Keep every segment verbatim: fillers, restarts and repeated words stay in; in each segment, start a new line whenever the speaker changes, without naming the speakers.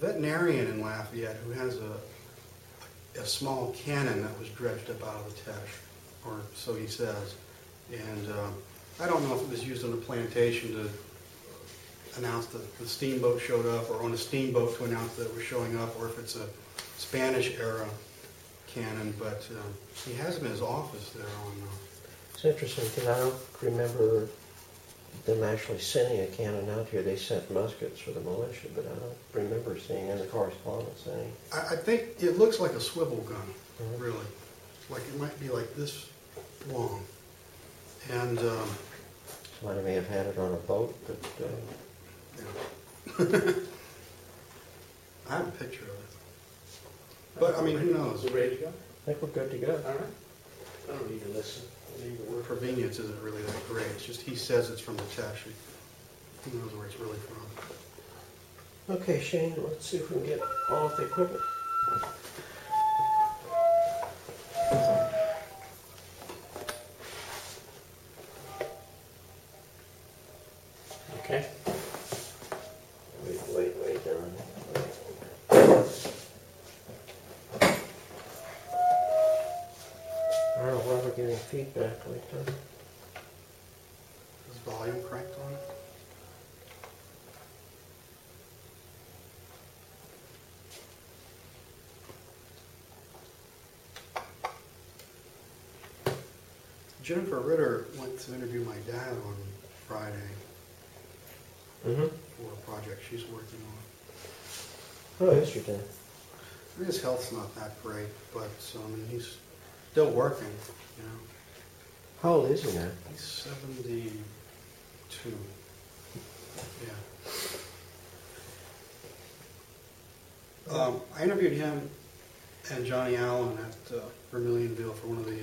veterinarian in Lafayette who has a, a small cannon that was dredged up out of the Teche, or so he says. And uh, I don't know if it was used on a plantation to announce that the steamboat showed up, or on a steamboat to announce that it was showing up, or if it's a Spanish-era cannon, but uh, he has them in his office there on... Uh,
it's interesting, because I don't remember them actually sending a cannon out here. They sent muskets for the militia, but I don't remember seeing in the correspondence any.
I, I think it looks like a swivel gun,
mm-hmm.
really. Like it might be like this long. And... Um,
somebody may have had it on a boat, but... Uh,
yeah. I have a picture of it. But, I mean, who knows?
Is it ready to go?
I think we're good to go.
All right. I don't need to listen. I need to work.
Convenience isn't really that great. It's just he says it's from the Teche. Who knows where it's really from?
Okay, Shane, let's see if we can get all of the equipment.
Okay.
Wait, wait, wait, Don. I don't know why we're getting feedback like that.
Is volume cranked on it? Jennifer Ritter went to interview my dad on Friday
Mm-hmm.
for a project she's working on.
Oh, yes, your dad.
His health's not that great, but um, he's still working, you know.
How old is he now?
He's seventy-two. Yeah. Um, I interviewed him and Johnny Allen at uh, Vermilionville for one of the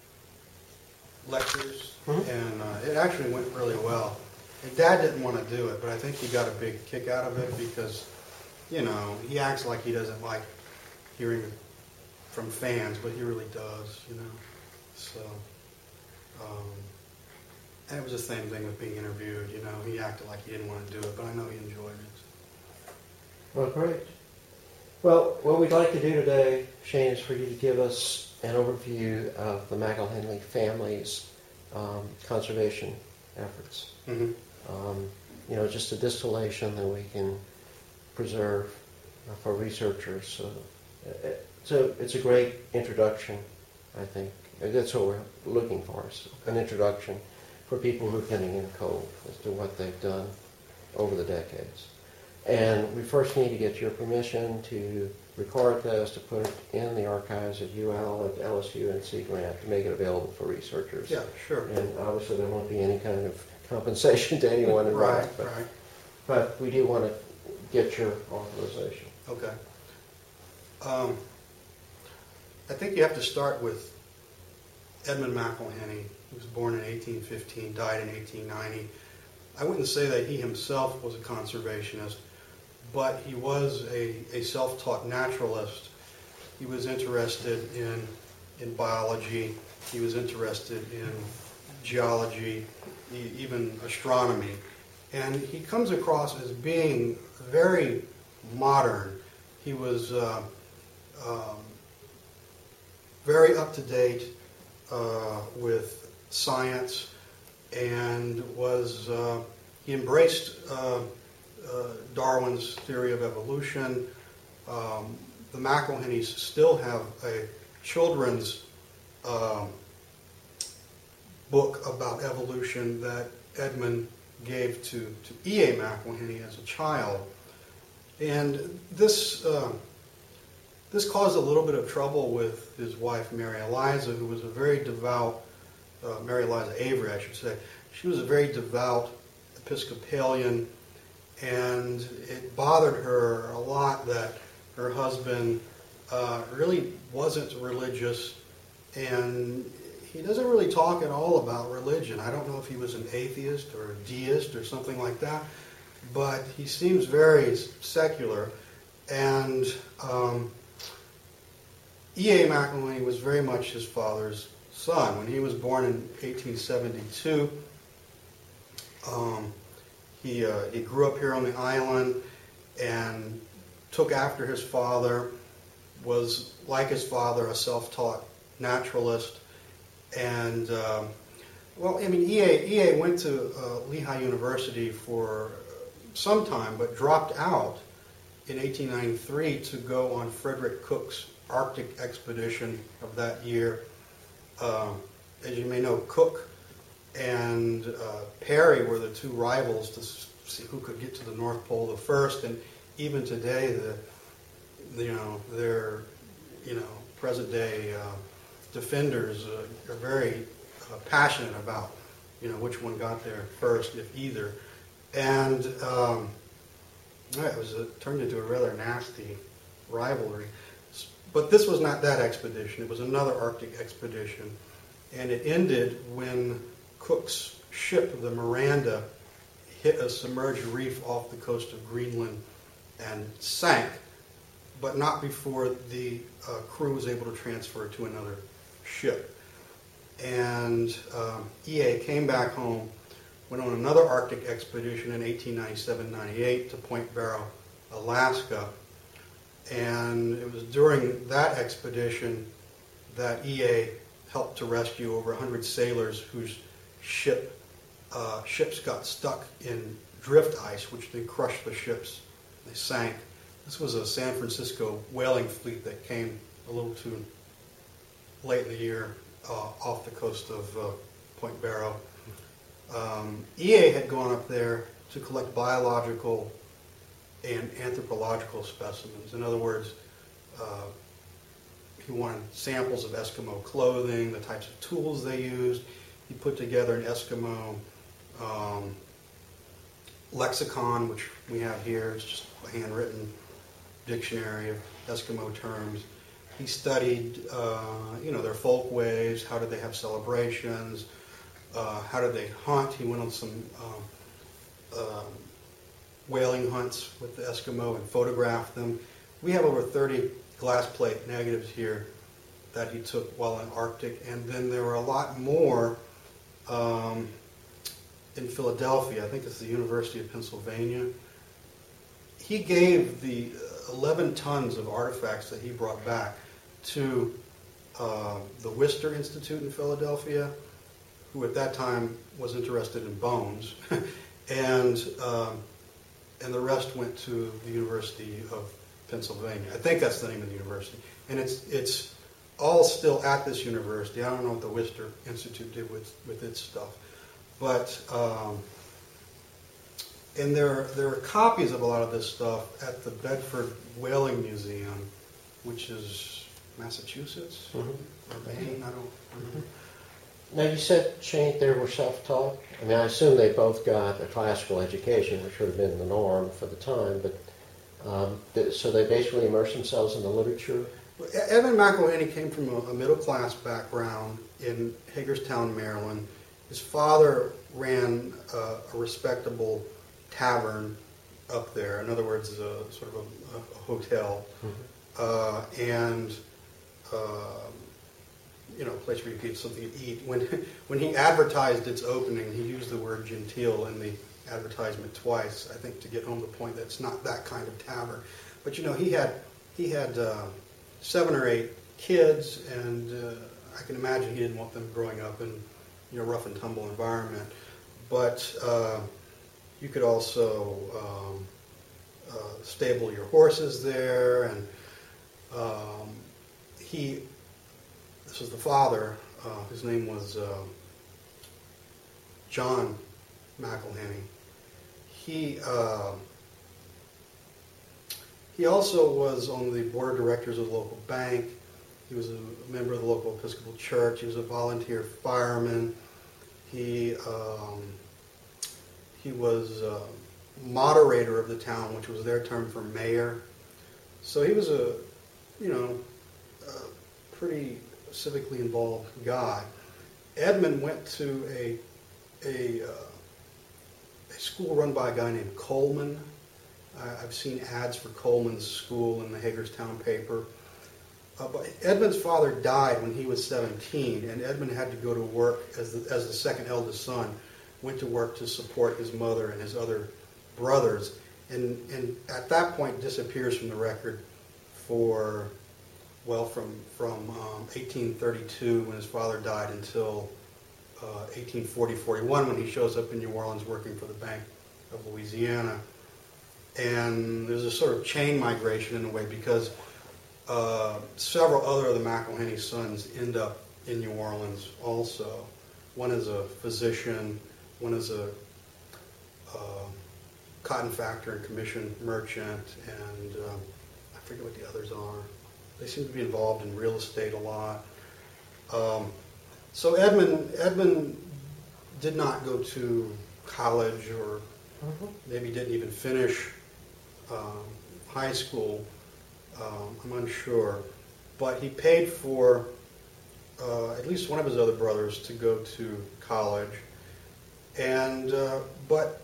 uh, lectures,
Mhm.
and uh, it actually went really well. His dad didn't want to do it, but I think he got a big kick out of it because, you know, he acts like he doesn't like hearing from fans, but he really does, you know. So, um, and it was the same thing with being interviewed, you know. He acted like he didn't want to do it, but I know he enjoyed it.
Well, great. Well, what we'd like to do today, Shane, is for you to give us an overview of the McElhenley family's um, conservation efforts.
Mm-hmm.
Um, you know, just a distillation that we can preserve uh, for researchers. So, uh, so it's a great introduction, I think. That's what we're looking for, is an introduction for people who are getting in cold as to what they've done over the decades. And we first need to get your permission to record this, to put it in the archives at U L, at L S U, and Sea Grant, to make it available for researchers.
Yeah, sure.
And obviously there won't be any kind of compensation to anyone involved.
Right,
but,
right.
but we do want to get your authorization.
Okay. Um, I think you have to start with Edmund McElhenny. He was born in eighteen fifteen, died in eighteen ninety. I wouldn't say that he himself was a conservationist, but he was a, a self-taught naturalist. He was interested in, in biology. He was interested in geology, e- even astronomy. And he comes across as being very modern. He was uh, um, very up-to-date uh, with science, and was uh, he embraced uh, uh, Darwin's theory of evolution. Um, the McElhennys still have a children's uh, book about evolution that Edmund gave to, to E A McElhenny as a child. And this uh, this caused a little bit of trouble with his wife, Mary Eliza, who was a very devout, uh, Mary Eliza Avery, I should say. She was a very devout Episcopalian, and it bothered her a lot that her husband uh, really wasn't religious, and he doesn't really talk at all about religion. I don't know if he was an atheist or a deist or something like that, but he seems very secular. And um, E A McElhenny was very much his father's son. When he was born in eighteen seventy-two, um, he uh, he grew up here on the island, and took after his father, was like his father, a self-taught naturalist, and um, well, I mean, E A, E A went to uh, Lehigh University for some time, but dropped out in eighteen ninety-three to go on Frederick Cook's Arctic expedition of that year. Uh, as you may know, Cook and uh, Perry were the two rivals to see who could get to the North Pole the first, and even today, the you know their you know present day uh, defenders uh, are very uh, passionate about you know which one got there first, if either, and um, yeah, it was a, turned into a rather nasty rivalry. But this was not that expedition; it was another Arctic expedition, and it ended when Cook's ship, the Miranda, hit a submerged reef off the coast of Greenland and sank, but not before the uh, crew was able to transfer to another ship. And um, E A came back home, went on another Arctic expedition in eighteen ninety-seven ninety-eight to Point Barrow, Alaska. And it was during that expedition that E A helped to rescue over one hundred sailors whose ship uh, ships got stuck in drift ice, which then crushed the ships. They sank. This was a San Francisco whaling fleet that came a little too late in the year uh, off the coast of uh, Point Barrow. Um, E A had gone up there to collect biological and anthropological specimens. In other words, uh, he wanted samples of Eskimo clothing, the types of tools they used. He put together an Eskimo um, lexicon, which we have here. It's just a handwritten dictionary of Eskimo terms. He studied, uh, you know, their folkways. How did they have celebrations? Uh, how did they hunt? He went on some um, um, whaling hunts with the Eskimo and photographed them. We have over thirty glass plate negatives here that he took while in Arctic, and then there were a lot more um, in Philadelphia. I think it's the University of Pennsylvania. He gave the eleven tons of artifacts that he brought back to uh, the Worcester Institute in Philadelphia, who at that time was interested in bones, and um, and the rest went to the University of Pennsylvania. I think that's the name of the university. And it's it's all still at this university. I don't know what the Worcester Institute did with, with its stuff. But, um, and there, there are copies of a lot of this stuff at the Bedford Whaling Museum, which is Massachusetts,
Mm-hmm.
or Maine, I don't remember.
Now, you said Shane they were self-taught. I mean, I assume they both got a classical education, which would have been the norm for the time, but um, th- so they basically immersed themselves in the literature.
Edmund McElhenney came from a, a middle-class background in Hagerstown, Maryland. His father ran uh, a respectable tavern up there. In other words, a, sort of a, a hotel,
Mm-hmm.
uh, and uh, you know, a place where you get something to eat. When when he advertised its opening, he used the word genteel in the advertisement twice, I think, to get home the point that it's not that kind of tavern. But you know, he had he had uh, seven or eight kids, and uh, I can imagine he didn't want them growing up in you know rough and tumble environment. But uh, you could also um, uh, stable your horses there, and um, he. This was the father. Uh, his name was uh, John McElhenney. He uh, he also was on the board of directors of the local bank. He was a member of the local Episcopal Church. He was a volunteer fireman. He um, he was uh, moderator of the town, which was their term for mayor. So he was a you know a pretty civically involved guy. Edmund went to a a, uh, a school run by a guy named Coleman. Uh, I've seen ads for Coleman's school in the Hagerstown paper. Uh, but Edmund's father died when he was seventeen, and Edmund had to go to work as the, as the second eldest son. Went to work to support his mother and his other brothers. and, and at that point disappears from the record for, well, from, from um, eighteen thirty-two when his father died until uh, eighteen forty forty-one when he shows up in New Orleans working for the Bank of Louisiana. And there's a sort of chain migration in a way because uh, several other of the McElhenney sons end up in New Orleans also. One is a physician, one is a uh, cotton factor and commission merchant, and um, I forget what the others are. They seem to be involved in real estate a lot. Um, so Edmund, Edmund did not go to college, or maybe didn't even finish um, high school. Um, I'm unsure. But he paid for uh, at least one of his other brothers to go to college, and uh, but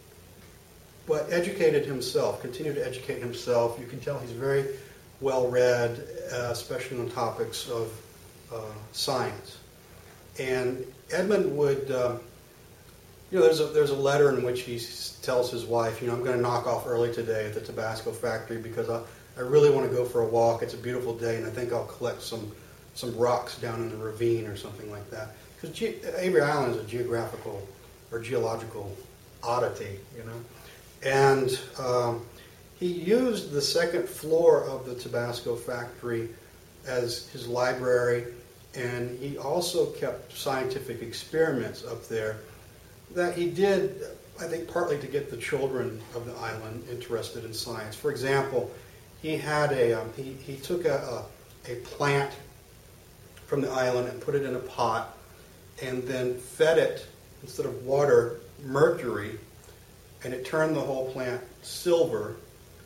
but educated himself, continued to educate himself. You can tell he's very well read, uh, especially on topics of uh, science. And Edmund would, uh, you know, there's a, there's a letter in which he tells his wife, you know, I'm going to knock off early today at the Tabasco factory because I, I really want to go for a walk. It's a beautiful day, and I think I'll collect some some rocks down in the ravine or something like that. Because Ge- Avery Island is a geographical or geological oddity, you know. And um, he used the second floor of the Tabasco factory as his library, and he also kept scientific experiments up there that he did, I think, partly to get the children of the island interested in science. For example, he had a um, he, he took a, a a plant from the island and put it in a pot, and then fed it, instead of water, mercury, and it turned the whole plant silver.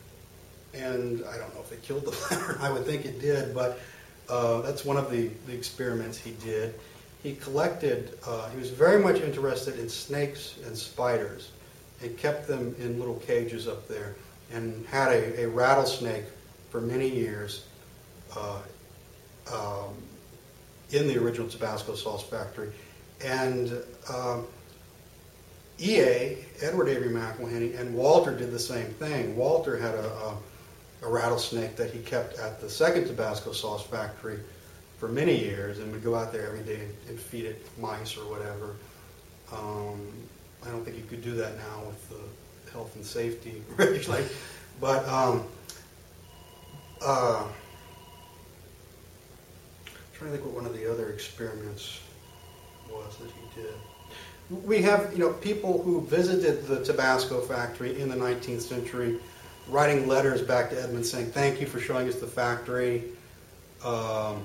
And I don't know if it killed the plant, I would think it did, but uh, that's one of the, the experiments he did. He collected, uh, he was very much interested in snakes and spiders, and kept them in little cages up there, and had a, a rattlesnake for many years uh, um, in the original Tabasco sauce factory. And um, E A, Edward Avery McElhenney, and Walter did the same thing. Walter had a, a, a rattlesnake that he kept at the second Tabasco sauce factory for many years, and would go out there every day and, and feed it mice or whatever. Um, I don't think you could do that now with the health and safety regulation. But um, uh, I'm trying to think what one of the other experiments was that he did. We have, you know, people who visited the Tabasco factory in the nineteenth century writing letters back to Edmund saying, thank you for showing us the factory. Um,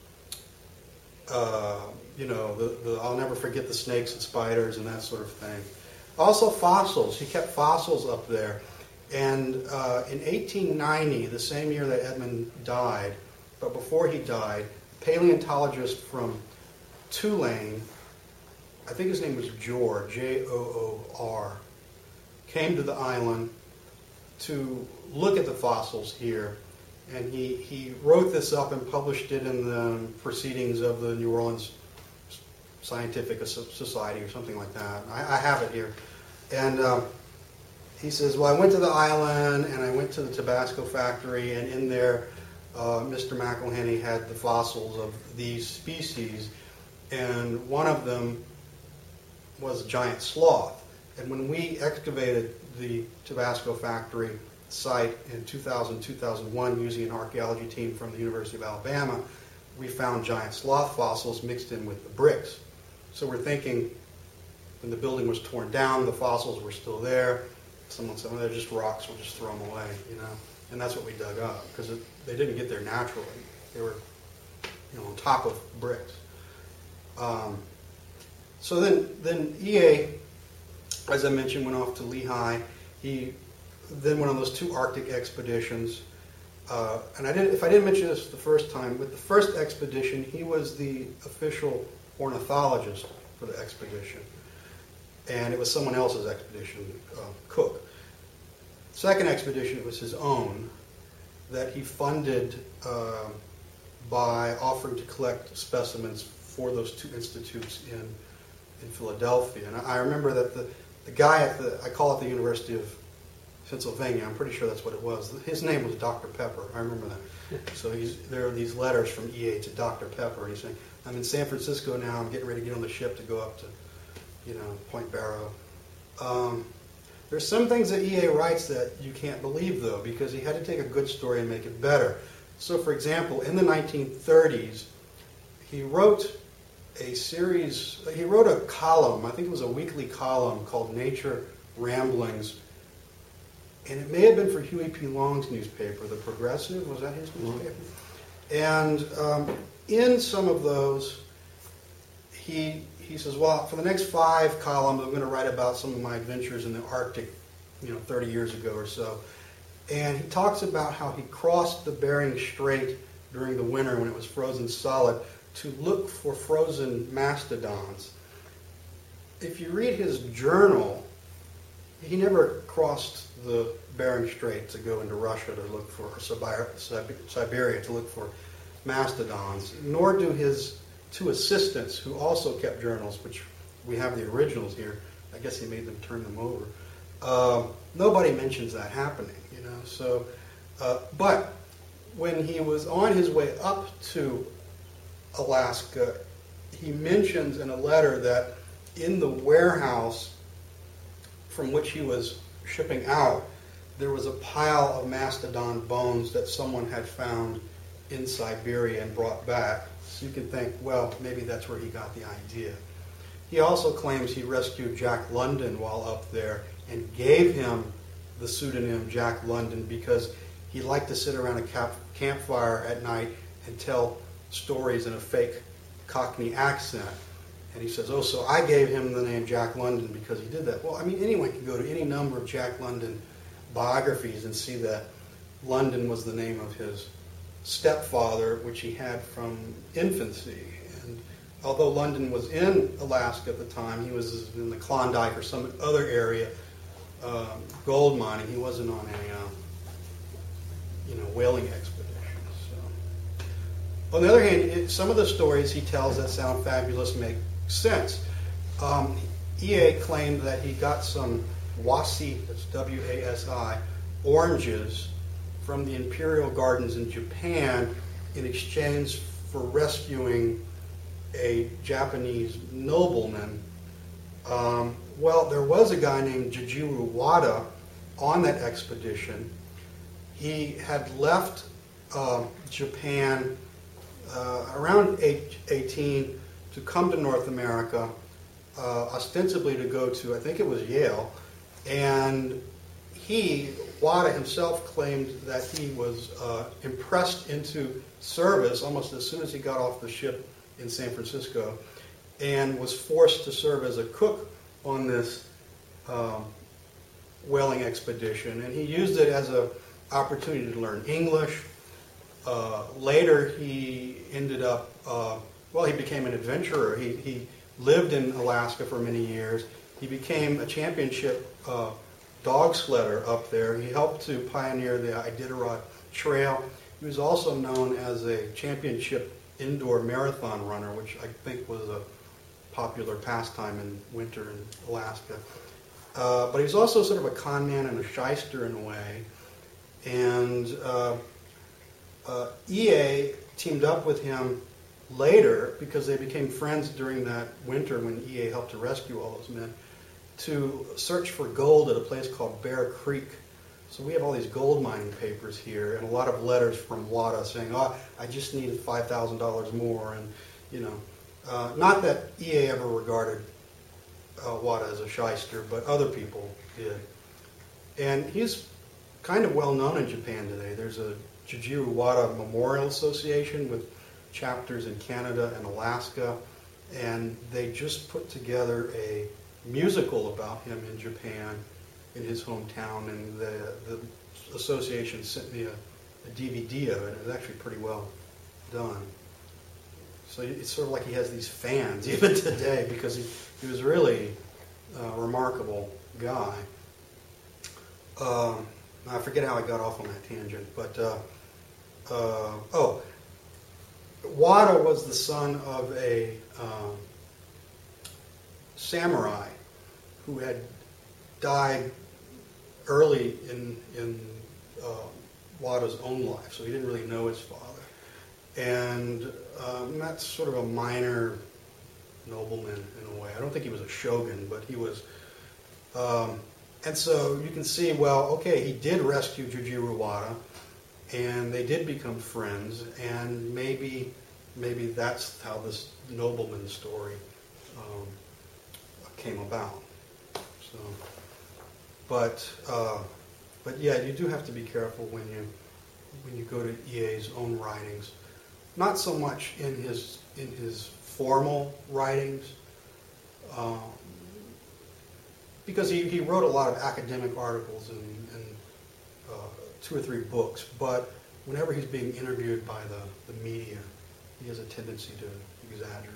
uh, you know, the, the, I'll never forget the snakes and spiders and that sort of thing. Also fossils. He kept fossils up there. And uh, in eighteen ninety, the same year that Edmund died, but before he died, a paleontologist from Tulane, I think his name was Joor, J O O R, came to the island to look at the fossils here. And he, he wrote this up and published it in the Proceedings of the New Orleans Scientific Society or something like that. I, I have it here. And um, he says, well, I went to the island and I went to the Tabasco factory, and in there uh, Mister McElhenney had the fossils of these species, and one of them was a giant sloth. And when we excavated the Tabasco factory site in two thousand, two thousand one using an archaeology team from the University of Alabama, we found giant sloth fossils mixed in with the bricks. So we're thinking when the building was torn down, the fossils were still there. Someone said, well, they're just rocks, we'll just throw them away, you know. And that's what we dug up, because they didn't get there naturally. They were, you know, on top of bricks. Um, so then, then E A, as I mentioned, went off to Lehigh. He then went on those two Arctic expeditions. Uh, and I didn't, if I didn't mention this the first time, with the first expedition, he was the official ornithologist for the expedition. And it was someone else's expedition, uh, Cook. Second expedition, it was his own, that he funded uh, by offering to collect specimens for those two institutes in, in Philadelphia. And I remember that the, the guy at the, I call it the University of Pennsylvania. I'm pretty sure that's what it was. His name was Doctor Pepper. I remember that. So he's, there are these letters from E A to Doctor Pepper. He's saying, I'm in San Francisco now. I'm getting ready to get on the ship to go up to, you know, Point Barrow. Um, there's some things that E A writes that you can't believe, though, because he had to take a good story and make it better. So, for example, in the nineteen thirties, he wrote a series, he wrote a column, I think it was a weekly column called Nature Ramblings, and it may have been for Huey P. Long's newspaper, The Progressive, was that his newspaper? And um, in some of those, he he says, well, for the next five columns, I'm going to write about some of my adventures in the Arctic, you know, thirty years ago or so. And he talks about how he crossed the Bering Strait during the winter when it was frozen solid to look for frozen mastodons. If you read his journal, he never crossed the Bering Strait to go into Russia to look for, or Siberia to look for mastodons, nor do his two assistants, who also kept journals, which we have the originals here. I guess he made them turn them over. Uh, nobody mentions that happening, you know. So, uh, but when he was on his way up to Alaska, he mentions in a letter that in the warehouse from which he was shipping out, there was a pile of mastodon bones that someone had found in Siberia and brought back. So you can think, well, maybe that's where he got the idea. He also claims he rescued Jack London while up there and gave him the pseudonym Jack London because he liked to sit around a camp campfire at night and tell stories in a fake Cockney accent. And he says, oh, so I gave him the name Jack London because he did that. Well, I mean, anyone can go to any number of Jack London biographies and see that London was the name of his stepfather, which he had from infancy. And although London was in Alaska at the time, he was in the Klondike or some other area um, gold mining. He wasn't on a um, you know whaling expedition. So. On the other hand, it, some of the stories he tells that sound fabulous make sense. Um, E A claimed that he got some wasi, that's W A S I, oranges from the Imperial Gardens in Japan in exchange for rescuing a Japanese nobleman. Um, well, there was a guy named Jujiro Wada on that expedition. He had left uh, Japan uh, around age eighteen to come to North America, uh, ostensibly to go to, I think it was Yale, and he, Wada himself, claimed that he was uh, impressed into service almost as soon as he got off the ship in San Francisco and was forced to serve as a cook on this um, whaling expedition. And he used it as an opportunity to learn English. Uh, later, he ended up, uh, well, he became an adventurer. He, he lived in Alaska for many years. He became a championship uh, dog sledder up there. He helped to pioneer the Iditarod Trail. He was also known as a championship indoor marathon runner, which I think was a popular pastime in winter in Alaska. Uh, but he was also sort of a con man and a shyster in a way. And uh, uh, E A teamed up with him later, because they became friends during that winter when E A helped to rescue all those men, to search for gold at a place called Bear Creek. So we have all these gold mining papers here and a lot of letters from Wada saying, oh, I just needed five thousand dollars more. And, you know, uh, not that E A ever regarded uh, Wada as a shyster, but other people did. And he's kind of well known in Japan today. There's a Jujiro Wada Memorial Association with chapters in Canada and Alaska, and they just put together a musical about him in Japan, in his hometown, and the, the association sent me a, a D V D of it. It was actually pretty well done. So it's sort of like he has these fans even today, because he, he was really a remarkable guy. Um, I forget how I got off on that tangent, but uh, uh, oh, Wada was the son of a um, samurai who had died early in in uh, Wada's own life, so he didn't really know his father. And um, that's sort of a minor nobleman in a way. I don't think he was a shogun, but he was. Um, and so you can see, well, okay, he did rescue Jujiro Wada, and they did become friends, and maybe maybe that's how this nobleman story um, came about. So, but uh, but yeah, you do have to be careful when you when you go to E A's own writings. Not so much in his in his formal writings, um, because he, he wrote a lot of academic articles and, and uh, two or three books, but whenever he's being interviewed by the, the media, he has a tendency to exaggerate.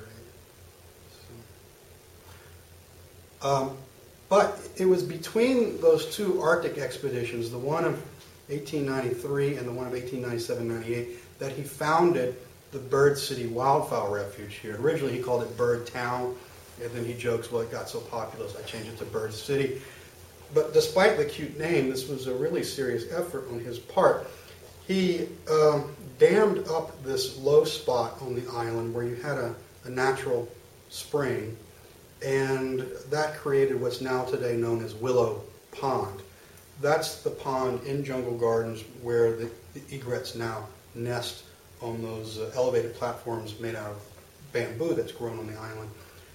So, um, but it was between those two Arctic expeditions, the one of eighteen ninety-three and the one of eighteen ninety-seven ninety-eight, that he founded the Bird City Wildfowl Refuge here. Originally he called it Bird Town, and then he jokes, well, it got so popular, so I changed it to Bird City. But despite the cute name, this was a really serious effort on his part. He um, dammed up this low spot on the island where you had a, a natural spring, and that created what's now today known as Willow Pond. That's the pond in Jungle Gardens where the, the egrets now nest on those uh, elevated platforms made out of bamboo that's grown on the island.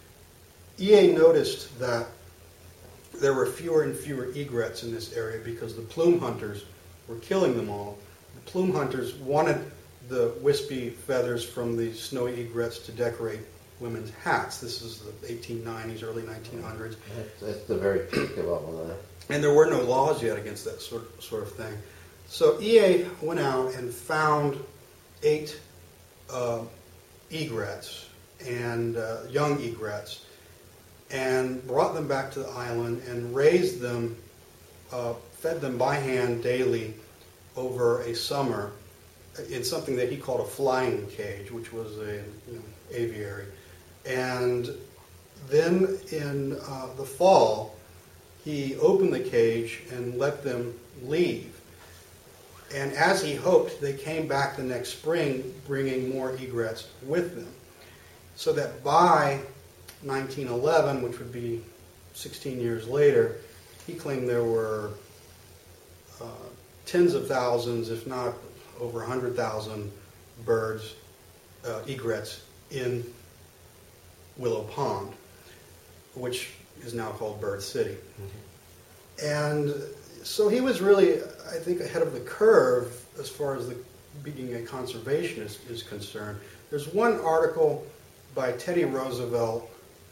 E A noticed that there were fewer and fewer egrets in this area because the plume hunters were killing them all. The plume hunters wanted the wispy feathers from the snowy egrets to decorate women's hats. This is the eighteen nineties, early nineteen hundreds.
That's, that's the very peak of all of that.
And there were no laws yet against that sort, sort of thing. So E A went out and found eight uh, egrets, and uh, young egrets, and brought them back to the island and raised them, uh, fed them by hand daily over a summer in something that he called a flying cage, which was a you know, aviary. And then in uh, the fall, he opened the cage and let them leave. And as he hoped, they came back the next spring bringing more egrets with them. So that by nineteen eleven, which would be sixteen years later, he claimed there were uh, tens of thousands, if not over one hundred thousand birds, uh, egrets in Willow Pond, which is now called Bird City. Mm-hmm. And so he was really, I think, ahead of the curve as far as the, being a conservationist is concerned. There's one article by Teddy Roosevelt.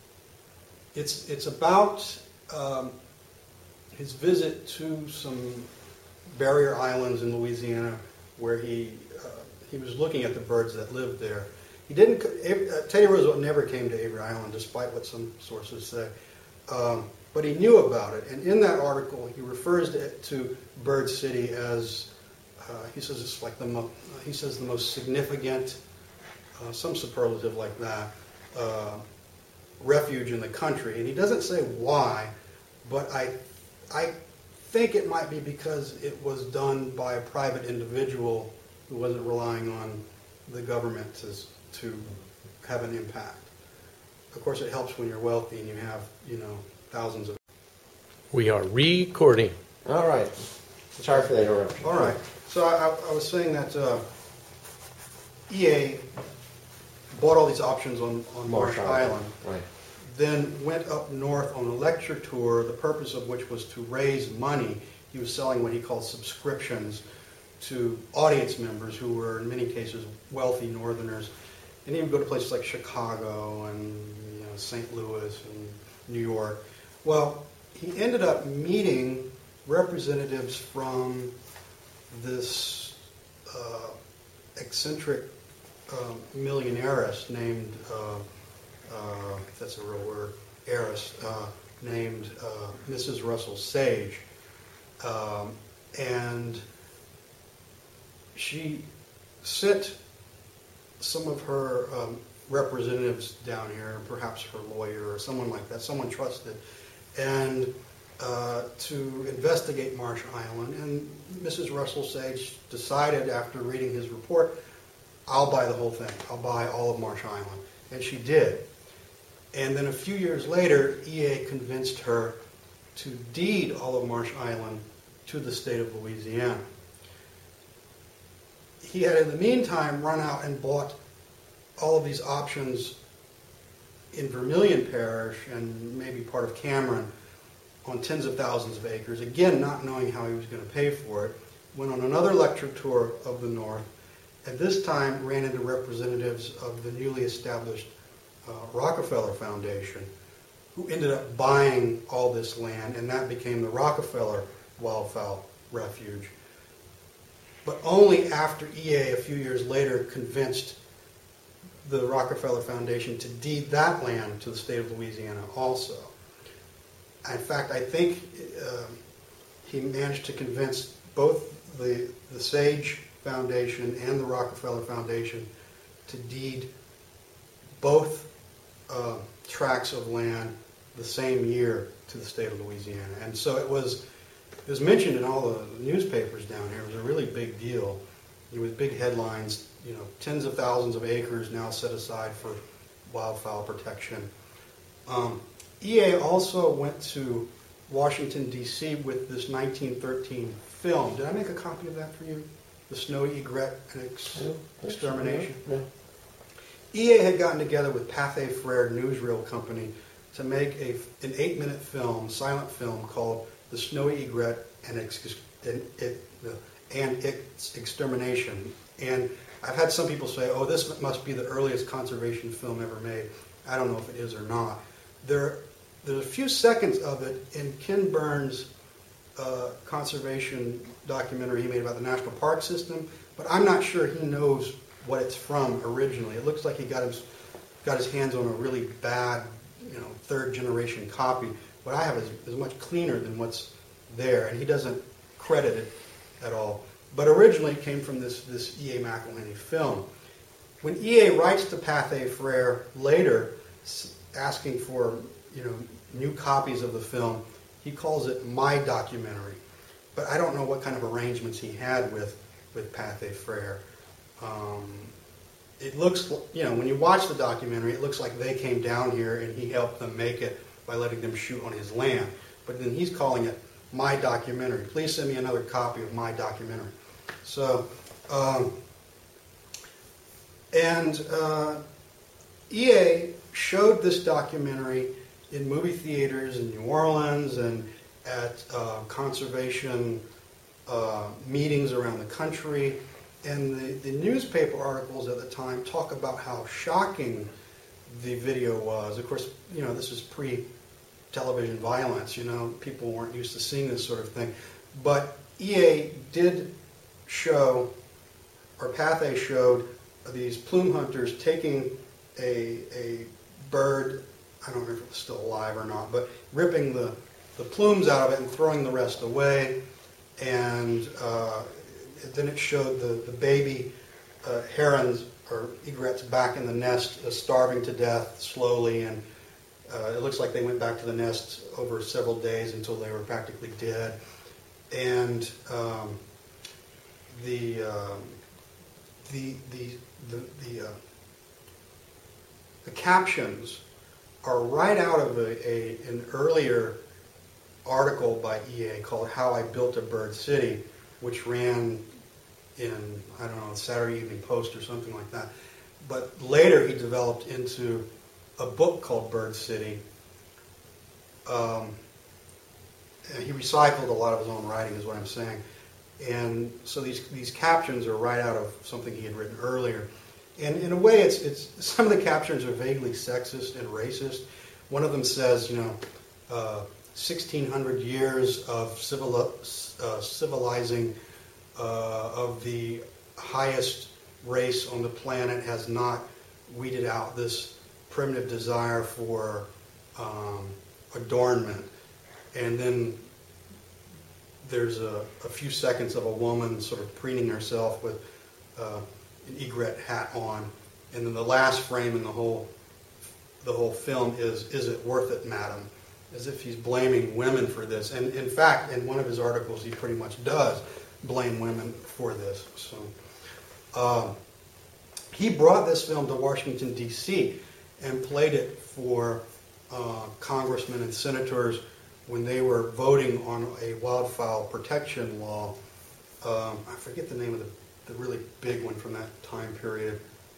It's it's about um, his visit to some barrier islands in Louisiana, where he uh, he was looking at the birds that lived there. He didn't. Uh, Teddy Roosevelt never came to Avery Island, despite what some sources say. Um, But he knew about it, and in that article, he refers to, to Bird City as uh, he says it's like the mo- he says the most significant, uh, some superlative like that, uh, refuge in the country. And he doesn't say why, but I I think it might be because it was done by a private individual who wasn't relying on the government to to have an impact. Of course, it helps when you're wealthy and you have you know. Thousands of.
We are recording.
All right. Sorry for the interruption.
All right. So I, I was saying that uh, E A bought all these options on, on Marsh, Marsh Island, Island,
right.
Then went up north on a lecture tour, the purpose of which was to raise money. He was selling what he called subscriptions to audience members who were, in many cases, wealthy Northerners. And he would go to places like Chicago and you know, Saint Louis and New York. Well, he ended up meeting representatives from this uh, eccentric uh, millionairess named, uh, uh, if that's a real word, heiress, uh, named uh, Missus Russell Sage. Um, and she sent some of her um, representatives down here, perhaps her lawyer or someone like that, someone trusted, and uh, to investigate Marsh Island. And Missus Russell Sage decided after reading his report, I'll buy the whole thing. I'll buy all of Marsh Island. And she did. And then a few years later, E A convinced her to deed all of Marsh Island to the state of Louisiana. He had in the meantime run out and bought all of these options in Vermilion Parish and maybe part of Cameron on tens of thousands of acres, again not knowing how he was going to pay for it. Went on another lecture tour of the North, and this time ran into representatives of the newly established uh, Rockefeller Foundation, who ended up buying all this land, and that became the Rockefeller Wildfowl Refuge. But only after E A a few years later convinced the Rockefeller Foundation to deed that land to the state of Louisiana also. In fact, I think uh, he managed to convince both the, the Sage Foundation and the Rockefeller Foundation to deed both uh, tracts of land the same year to the state of Louisiana. And so it was, it was mentioned in all the newspapers down here. It was a really big deal. It was big headlines, you know, tens of thousands of acres now set aside for wildfowl protection. Um, E A also went to Washington, D C with this nineteen thirteen film. Did I make a copy of that for you? The Snowy Egret and Ex-
No,
Extermination?
No, no.
E A had gotten together with Pathé Frere Newsreel Company to make a, an eight-minute film, silent film, called The Snowy Egret and, Ex- and, it, and Its Extermination. And I've had some people say, oh, this must be the earliest conservation film ever made. I don't know if it is or not. There, there's a few seconds of it in Ken Burns' uh, conservation documentary he made about the national park system, but I'm not sure he knows what it's from originally. It looks like he got his got his hands on a really bad, you know, third generation copy. What I have is, is much cleaner than what's there, and he doesn't credit it at all. But originally it came from this this E A McElhenney film. When E A writes to Pathé Frere later, asking for, you know, new copies of the film, he calls it my documentary. But I don't know what kind of arrangements he had with with Pathé Frere. Um, it looks, you know, when you watch the documentary, it looks like they came down here and he helped them make it by letting them shoot on his land. But then he's calling it my documentary. Please send me another copy of my documentary. So, um, and uh, E A showed this documentary in movie theaters in New Orleans and at uh, conservation uh, meetings around the country. And the, the newspaper articles at the time talk about how shocking the video was. Of course, you know, this is pre-television violence. You know, people weren't used to seeing this sort of thing. But E A did show, or Pathé showed, these plume hunters taking a, a bird, I don't remember if it was still alive or not, but ripping the, the plumes out of it and throwing the rest away. And uh, then it showed the, the baby uh, herons or egrets back in the nest, uh, starving to death slowly, and uh, it looks like they went back to the nest over several days until they were practically dead. And um, the, um, the the the the, uh, the captions are right out of a, a an earlier article by E A called "How I Built a Bird City," which ran in, I don't know, Saturday Evening Post or something like that. But later he developed into a book called Bird City. Um, and he recycled a lot of his own writing, is what I'm saying. And so these these captions are right out of something he had written earlier. And in a way, it's it's some of the captions are vaguely sexist and racist. One of them says, you know, uh, sixteen hundred years of civil, uh, civilizing uh, of the highest race on the planet has not weeded out this primitive desire for um, adornment. And then there's a, a few seconds of a woman sort of preening herself with uh, an egret hat on, and then the last frame in the whole the whole film is "Is it worth it, madam?" as if he's blaming women for this. And in fact, in one of his articles, he pretty much does blame women for this. So um, he brought this film to Washington, D C and played it for uh, congressmen and senators when they were voting on a wildfowl protection law. Um, I forget the name of the, the really big one from that time period.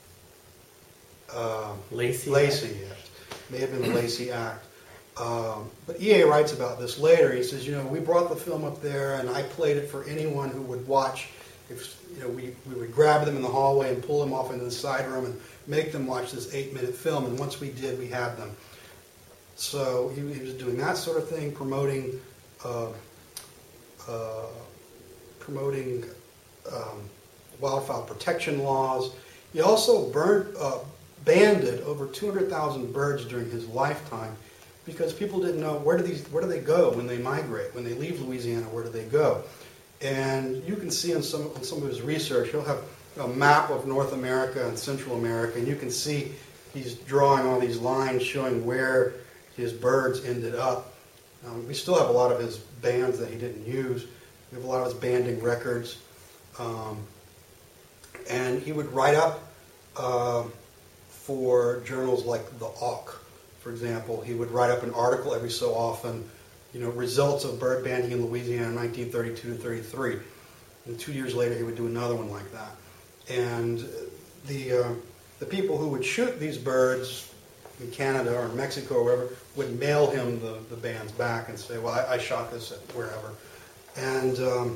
Uh,
Lacey
Lacey Act. May have been the Lacey Act. Um, but E A writes about this later. He says, you know, we brought the film up there and I played it for anyone who would watch. If, you know, we, we would grab them in the hallway and pull them off into the side room and make them watch this eight-minute film. And once we did, we had them. So he, he was doing that sort of thing, promoting uh, uh, promoting um, wildfowl protection laws. He also burned, uh, banded over two hundred thousand birds during his lifetime because people didn't know where do these where do they go when they migrate, when they leave Louisiana, where do they go? And you can see in some in some of his research, he'll have a map of North America and Central America, and you can see he's drawing all these lines showing where his birds ended up. Um, we still have a lot of his bands that he didn't use. We have a lot of his banding records. Um, and he would write up uh, for journals like The Auk, for example. He would write up an article every so often, you know, results of bird banding in Louisiana in nineteen thirty-two to thirty-three. And two years later, he would do another one like that. And the uh, the people who would shoot these birds in Canada or in Mexico or wherever would mail him the, the bands back and say, well, I, I shot this at wherever. And um,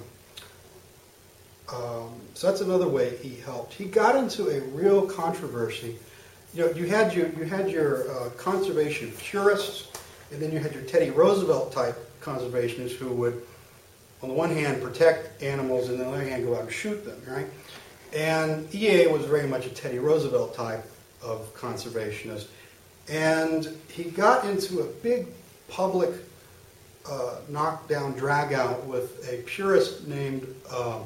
um, so that's another way he helped. He got into a real controversy. You know, you had your, you had your uh, conservation purists, and then you had your Teddy Roosevelt type conservationists who would, on the one hand, protect animals, and on the other hand, go out and shoot them, right? And E A was very much a Teddy Roosevelt type of conservationist. And he got into a big public uh, knockdown, drag-out with a purist named um,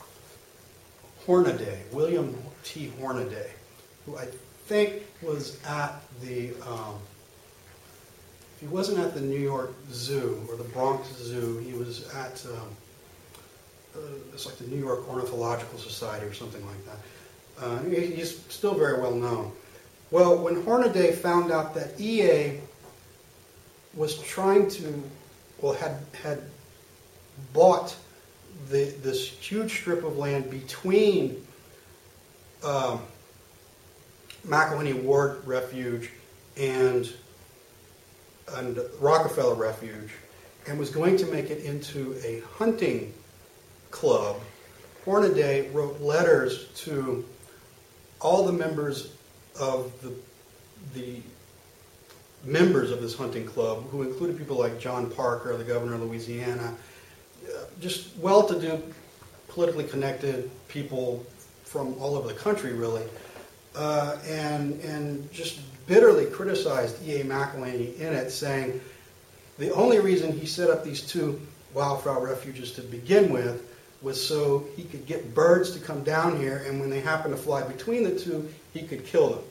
Hornaday, William T. Hornaday, who I think was at the, um, if he wasn't at the New York Zoo or the Bronx Zoo, he was at, um, uh, it's like the New York Ornithological Society or something like that. Uh, he, he's still very well known. Well, when Hornaday found out that E A was trying to, well, had had bought the, this huge strip of land between um, McElhenney Ward Refuge and, and Rockefeller Refuge, and was going to make it into a hunting club, Hornaday wrote letters to all the members of the, the members of this hunting club, who included people like John Parker, the governor of Louisiana, uh, just well-to-do, politically connected people from all over the country, really, uh, and, and just bitterly criticized E A McElhenney in it, saying the only reason he set up these two wildfowl refuges to begin with was so he could get birds to come down here, and when they happened to fly between the two, he could kill them.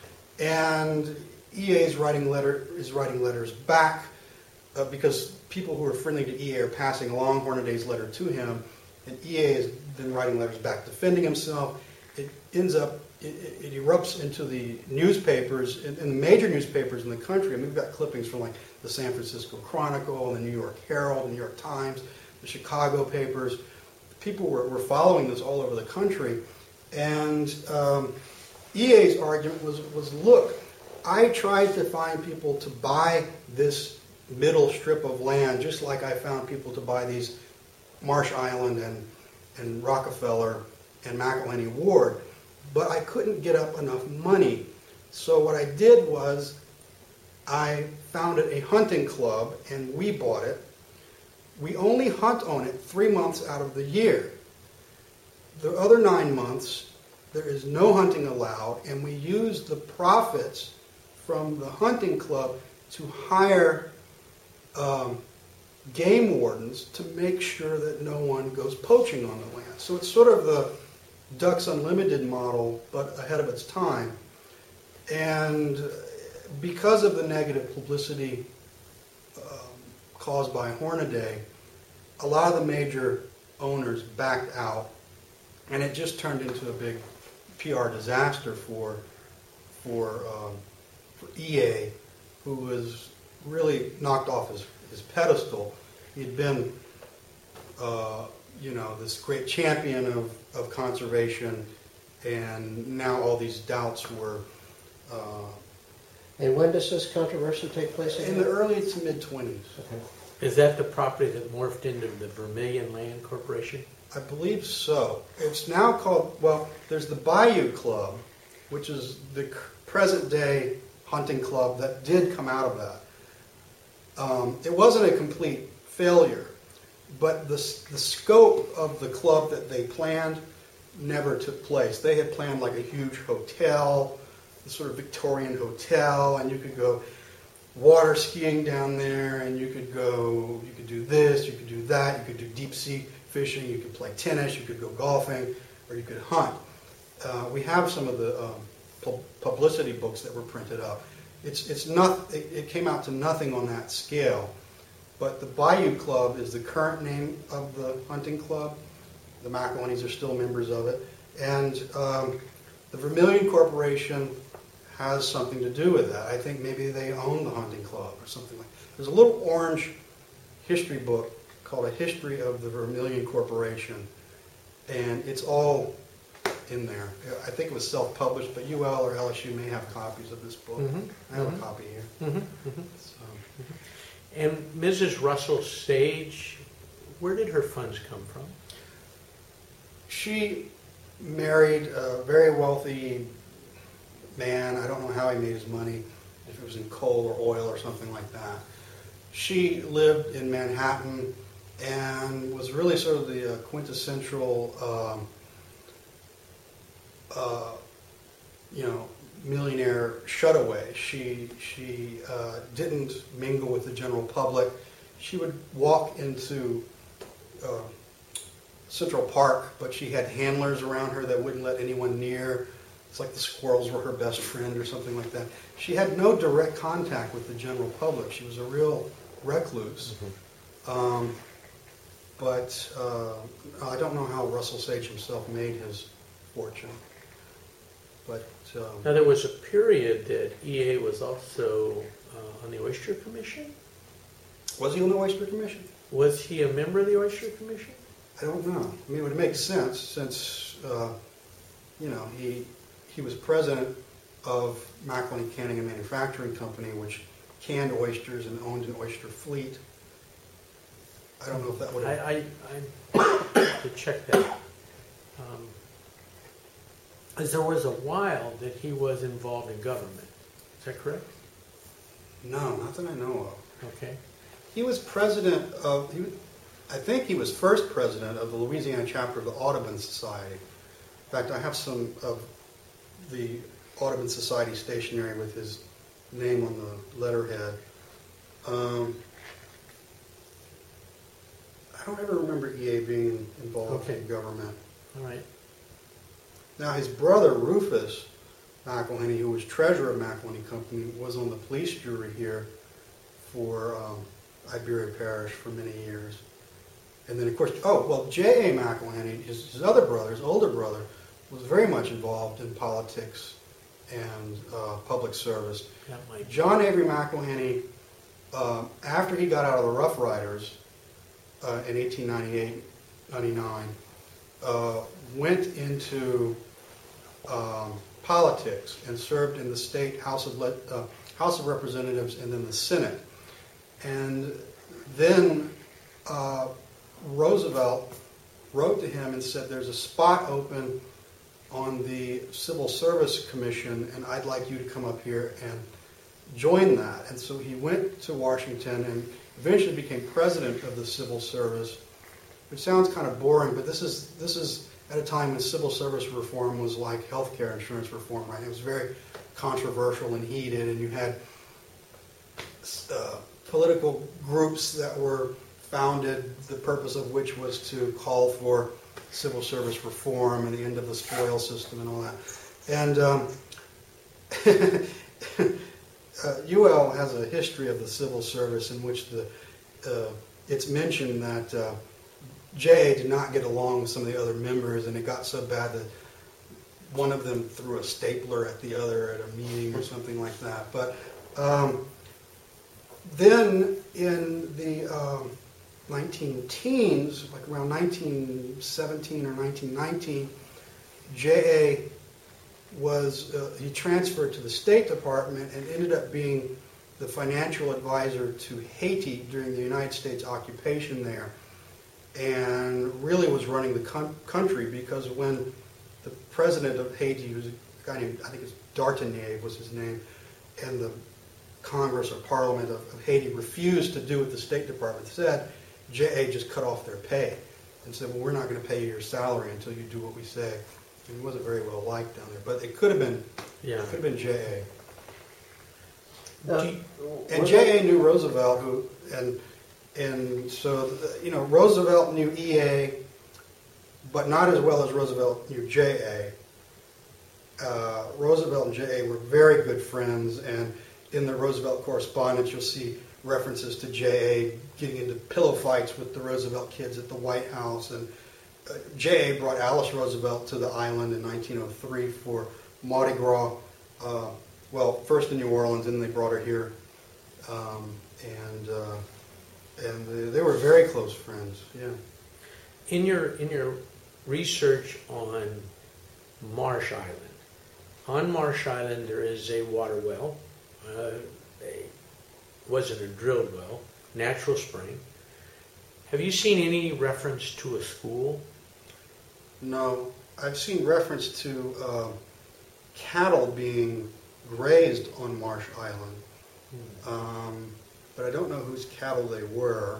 And E A is writing letter is writing letters back uh, because people who are friendly to E A are passing along Hornaday's letter to him, and E A is then writing letters back defending himself. It ends up it, it erupts into the newspapers, in, in the major newspapers in the country. I mean, we've got clippings from like the San Francisco Chronicle, and the New York Herald, the New York Times, the Chicago papers. People were, were following this all over the country, and um, E A's argument was, was, look, I tried to find people to buy this middle strip of land, just like I found people to buy these Marsh Island and, and Rockefeller and McElhenney Ward, but I couldn't get up enough money. So what I did was I founded a hunting club, and we bought it. We only hunt on it three months out of the year. The other nine months, there is no hunting allowed, and we use the profits from the hunting club to hire um, game wardens to make sure that no one goes poaching on the land. So it's sort of the Ducks Unlimited model, but ahead of its time. And because of the negative publicity um, caused by Hornaday, a lot of the major owners backed out, and it just turned into a big P R disaster for for, um, for E A, who was really knocked off his, his pedestal. He'd been, uh, you know, this great champion of, of conservation, and now all these doubts were. Uh,
And when does this controversy take place again?
in the early to mid twenties.
Okay.
Is that the property that morphed into the Vermilion Land Corporation?
I believe so. It's now called, well, there's the Bayou Club, which is the present day hunting club that did come out of that. Um, it wasn't a complete failure, but the, the scope of the club that they planned never took place. They had planned like a huge hotel, the sort of Victorian hotel, and you could go water skiing down there, and you could go, you could do this, you could do that, you could do deep sea fishing, you could play tennis, you could go golfing, or you could hunt. Uh, we have some of the um, pu- publicity books that were printed up. It's it's not. It, it came out to nothing on that scale, but the Bayou Club is the current name of the hunting club. The McIlhenneys are still members of it, and um, the Vermilion Corporation has something to do with that. I think maybe they own the hunting club or something like that. There's a little orange history book called A History of the Vermilion Corporation, and it's all in there. I think it was self-published, but U L or L S U may have copies of this book.
Mhm,
I have
mhm.
a copy here.
Mm-hmm, mm-hmm.
So,
And Missus Russell Sage, where did her funds come from?
she married a very wealthy man. I don't know how he made his money, if it was in coal or oil or something like that. She lived in Manhattan and was really sort of the uh, quintessential, um, uh, you know, millionaire shutaway. She she uh, didn't mingle with the general public. She would walk into uh, Central Park, but she had handlers around her that wouldn't let anyone near. It's like the squirrels were her best friend or something like that. She had no direct contact with the general public. She was a real recluse. Mm-hmm. Um, but uh, I don't know how Russell Sage himself made his fortune. But um,
Now, there was a period that E A was also uh, on the Oyster Commission.
was he on the Oyster Commission?
Was he a member of the Oyster Commission?
I don't know. I mean, it would make sense since, uh, you know, he he was president of McIlhenny Canning and Manufacturing Company, which canned oysters and owned an oyster fleet. I don't know if that would have...
I, I, I have to check that. Um, as there was a while that he was involved in government. Is that correct?
No, not that I know of.
Okay.
He was president of... He, I think he was first president of the Louisiana chapter of the Audubon Society. In fact, I have some of the Audubon Society stationery with his name on the letterhead. Um, I don't ever remember E A being involved
Okay.
in government.
All right.
Now, his brother, Rufus McIlhenny, who was treasurer of McIlhenny Company, was on the police jury here for um, Iberia Parish for many years. And then, of course, oh, well, J A McIlhenny, his, his other brother, his older brother, was very much involved in politics and uh, public service.
That might
John Avery McIlhenny, um, after he got out of the Rough Riders uh, in eighteen ninety-eight ninety-nine, uh, went into um, politics and served in the state House of, Le- uh, House of Representatives and then the Senate. And then uh, Roosevelt wrote to him and said, there's a spot open on the Civil Service Commission, and I'd like you to come up here and join that. And so he went to Washington and eventually became president of the Civil Service, which sounds kind of boring, but this is this is at a time when civil service reform was like healthcare insurance reform, right? It was very controversial and heated, and you had uh, political groups that were founded, the purpose of which was to call for civil service reform and the end of the spoil system and all that. And um, uh, U L has a history of the civil service in which the uh, it's mentioned that uh, J A did not get along with some of the other members, and it got so bad that one of them threw a stapler at the other at a meeting or something like that. But um, then in the um, nineteen teens, like around nineteen seventeen or nineteen nineteen, J A was, uh, he transferred to the State Department and ended up being the financial advisor to Haiti during the United States occupation there, and really was running the con- country because when the president of Haiti, who was a guy named, I think it's D'Artagnan was his name, and the Congress or Parliament of, of Haiti refused to do what the State Department said, J A just cut off their pay and said, well, we're not going to pay you your salary until you do what we say. And he wasn't very well liked down there. But it could have been,
Yeah.
it could have been J
Now,
A. And J A knew Roosevelt, who, and and so, you know, Roosevelt knew E A, but not as well as Roosevelt knew J A. Uh, Roosevelt and J A were very good friends, and in the Roosevelt correspondence, you'll see references to J A getting into pillow fights with the Roosevelt kids at the White House. And uh, J A brought Alice Roosevelt to the island in nineteen oh three for Mardi Gras. Uh, well, first in New Orleans, and then they brought her here. Um, and uh, and they were very close friends, yeah.
In your in your research on Marsh Island, on Marsh Island there is a water well. Uh, a, wasn't a drilled well, natural spring. Have you seen any reference to a school?
No, I've seen reference to uh, cattle being grazed on Marsh Island,
Hmm.
um, but I don't know whose cattle they were.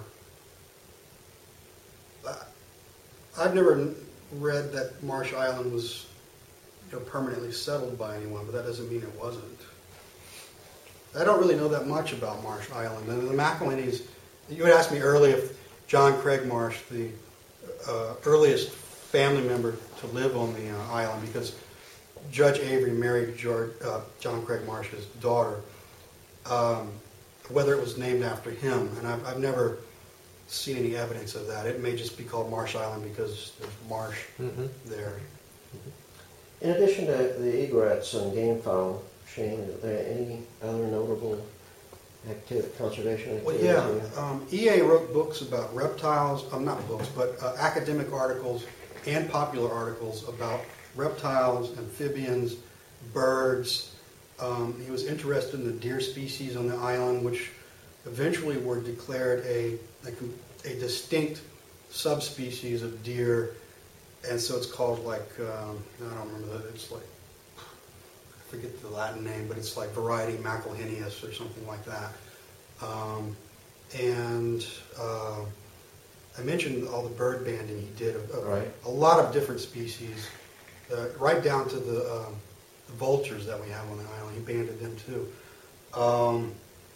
I've never read that Marsh Island was, you know, permanently settled by anyone, but that doesn't mean it wasn't. I don't really know that much about Marsh Island. And the McElhennys, you had asked me earlier if John Craig Marsh, the uh, earliest family member to live on the uh, island, because Judge Avery married George, uh, John Craig Marsh's daughter, um, whether it was named after him. And I've, I've never seen any evidence of that. It may just be called Marsh Island because there's marsh
Mm-hmm.
there.
in addition to the egrets and game fowl, Shane, are there any other notable activity, conservation
Well,
activities?
yeah. Um, E A wrote books about reptiles, um, not books, but uh, academic articles and popular articles about reptiles, amphibians, birds. Um, he was interested in the deer species on the island, which eventually were declared a, a, a distinct subspecies of deer, and so it's called like, um, I don't remember that, it's like, I forget the Latin name, but it's like variety McElhennius or something like that. Um, and uh, I mentioned all the bird banding he did of, of
Right.
a lot of different species, uh, right down to the, um, the vultures that we have on the island. He banded them too. Um,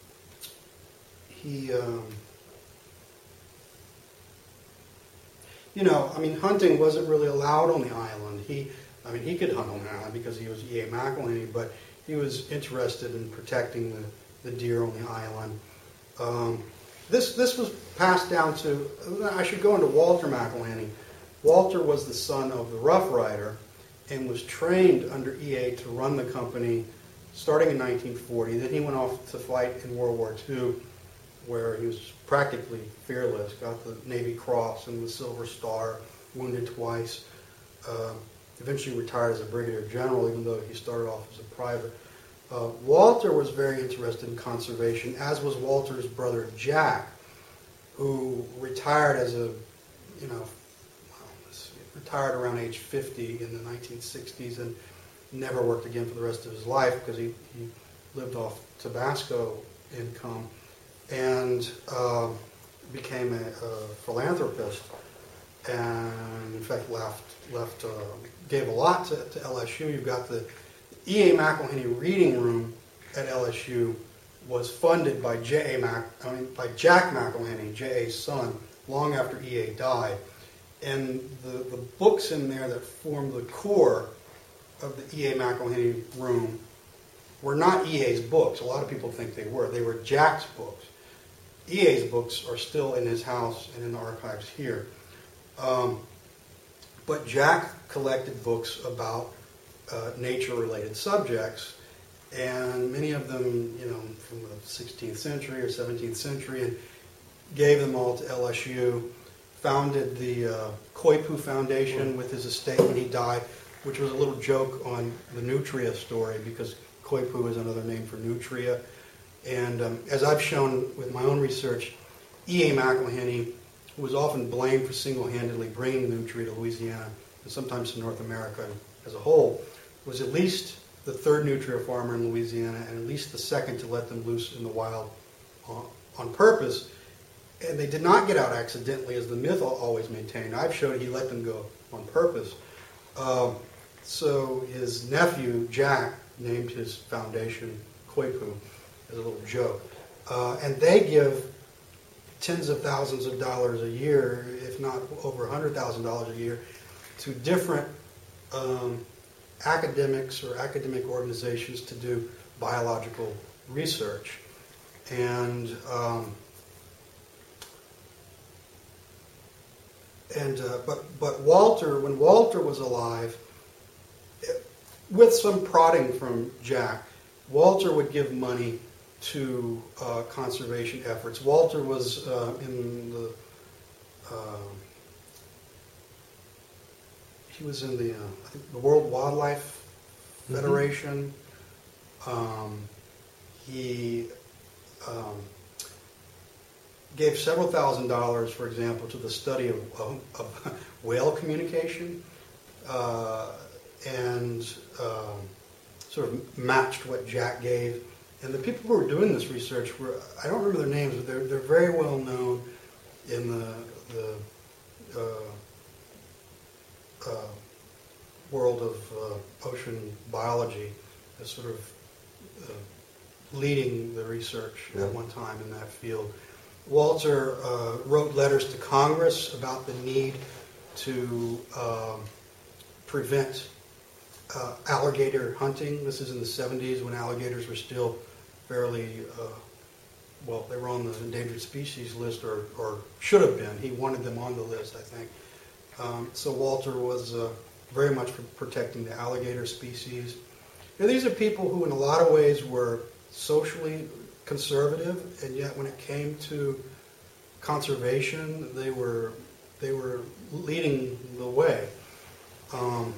he, um, you know, I mean, hunting wasn't really allowed on the island. He, I mean, he could hunt on the island because he was E A McElhenney, but he was interested in protecting the, the deer on the island. Um, this this was passed down to, I should go into Walter McElhenney. Walter was the son of the Rough Rider and was trained under E A to run the company starting in nineteen forty. Then he went off to fight in World War Two, where he was practically fearless, got the Navy Cross and the Silver Star, wounded twice. Uh, eventually retired as a brigadier general, even though he started off as a private. Uh, Walter was very interested in conservation, as was Walter's brother Jack, who retired as a, you know, well, let's see, retired around age fifty in the nineteen sixties and never worked again for the rest of his life because he, he lived off Tabasco income, and uh, became a, a philanthropist, and in fact left left uh, gave a lot to, to L S U. You've got the E A McElhenney Reading Room at L S U was funded by J A Mac, I mean by Jack McElhenney, J A's son, long after E A died, and the the books in there that form the core of the E A McElhenney Room were not E A's books. A lot of people think they were. They were Jack's books. E A's books are still in his house and in the archives here. Um, but Jack collected books about uh, nature-related subjects, and many of them, you know, from the sixteenth century or seventeenth century, and gave them all to L S U, founded the uh, Koipu Foundation with his estate when he died, which was a little joke on the Nutria story, because Koipu is another name for nutria. And um, as I've shown with my own research, E A McElhenney, who was often blamed for single-handedly bringing nutria to Louisiana, and sometimes to North America as a whole, was at least the third nutria farmer in Louisiana, and at least the second to let them loose in the wild on, on purpose. And they did not get out accidentally, as the myth always maintained. I've showed he let them go on purpose. Um, so his nephew, Jack, named his foundation Koipu as a little joke. Uh, and they give tens of thousands of dollars a year, if not over one hundred thousand dollars a year, to different um, academics or academic organizations to do biological research. And um, and uh, but but Walter, when Walter was alive, it, with some prodding from Jack, Walter would give money to uh, conservation efforts. Walter was uh, in the uh, he was in the uh, I think the World Wildlife Federation. Mm-hmm. Um, he um, gave several thousand dollars, for example, to the study of, of, of whale communication, uh, and uh, sort of matched what Jack gave. And the people who were doing this research were, I don't remember their names, but they're, they're very well known in the, the uh, uh, world of uh, ocean biology as sort of uh, leading the research yeah. at one time in that field. Walter uh, wrote letters to Congress about the need to um, prevent uh, alligator hunting. This is in the seventies when alligators were still fairly, uh, well, they were on the endangered species list, or, or should have been. He wanted them on the list, I think. Um, so Walter was uh, very much for protecting the alligator species. Now, these are people who in a lot of ways were socially conservative, and yet when it came to conservation, they were they were leading the way. Um,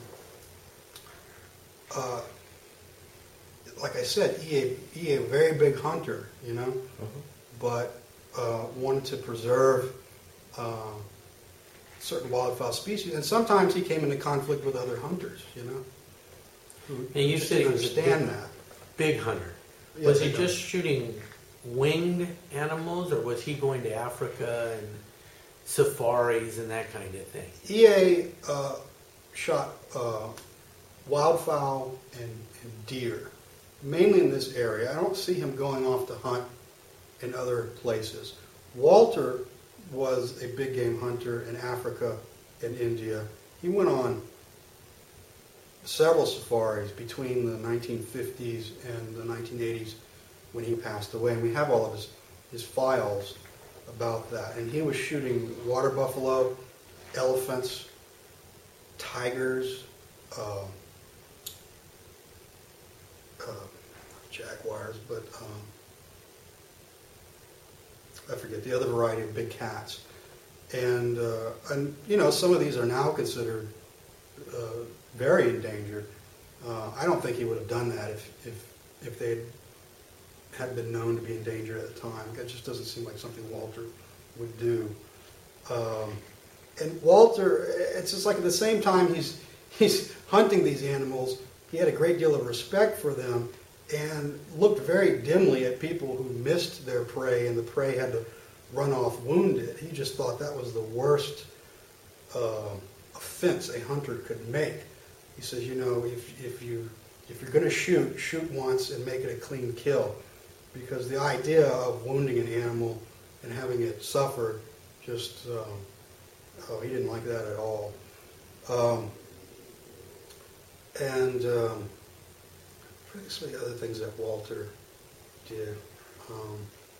uh, like I said, E A, E A, a very big hunter, you know, mm-hmm. but uh, wanted to preserve uh, certain wildfowl species, and sometimes he came into conflict with other hunters, you know. Who
and you said he was
understand
a big,
that
big hunter.
Yes,
was
I
he
know.
just shooting winged animals, or was he going to Africa and safaris and that kind of thing?
E A uh, shot uh, wildfowl and, and deer, mainly in this area. I don't see him going off to hunt in other places. Walter was a big game hunter in Africa and India. He went on several safaris between the nineteen fifties and the nineteen eighties when he passed away. And we have all of his, his files about that. And he was shooting water buffalo, elephants, tigers, uh, uh, jaguars, but um, I forget the other variety of big cats. And, uh, and you know, some of these are now considered uh, very endangered. Uh, I don't think he would have done that if, if, if they had been known to be in danger at the time. That just doesn't seem like something Walter would do. Um, and Walter, it's just like at the same time he's he's hunting these animals, he had a great deal of respect for them and looked very dimly at people who missed their prey and the prey had to run off wounded. He just thought that was the worst uh, offense a hunter could make. He says, you know, if, if, you, if you're going to shoot, shoot once and make it a clean kill. Because the idea of wounding an animal and having it suffer, just, um, oh, he didn't like that at all. Um, and um, some of the other things that Walter did, um,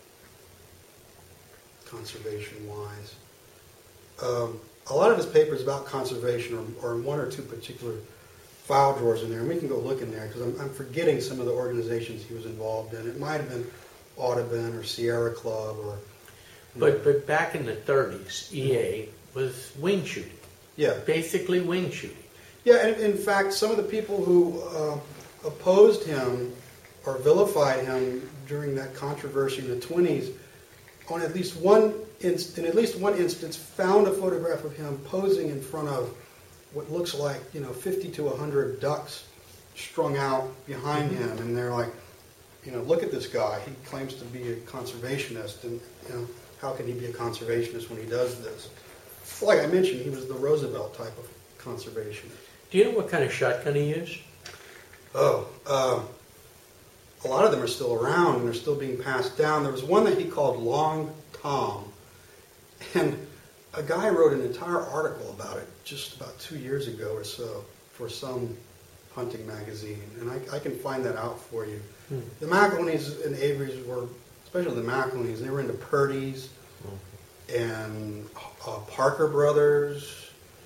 conservation-wise. Um, a lot of his papers about conservation are, are in one or two particular file drawers in there, and we can go look in there because I'm, I'm forgetting some of the organizations he was involved in. It might have been Audubon or Sierra Club or...
But but back in the thirties, E A was wing shooting,
Yeah.
basically wing shooting.
Yeah, and in fact, some of the people who uh, opposed him or vilified him during that controversy in the twenties, on at least one inst- in at least one instance, found a photograph of him posing in front of what looks like, you know, fifty to one hundred ducks strung out behind him, and they're like, you know, look at this guy. He claims to be a conservationist, and you know, how can he be a conservationist when he does this? Like I mentioned, he was the Roosevelt type of conservationist.
Do you know what kind of shotgun he used?
Oh, um, a lot of them are still around and they're still being passed down. There was one that he called Long Tom, and a guy wrote an entire article about it just about two years ago or so for some hunting magazine, and I, I can find that out for you. Hmm. The McIlhenneys and Averys were, especially the McIlhenneys, they were into Purdy's hmm. and uh, Parker Brothers,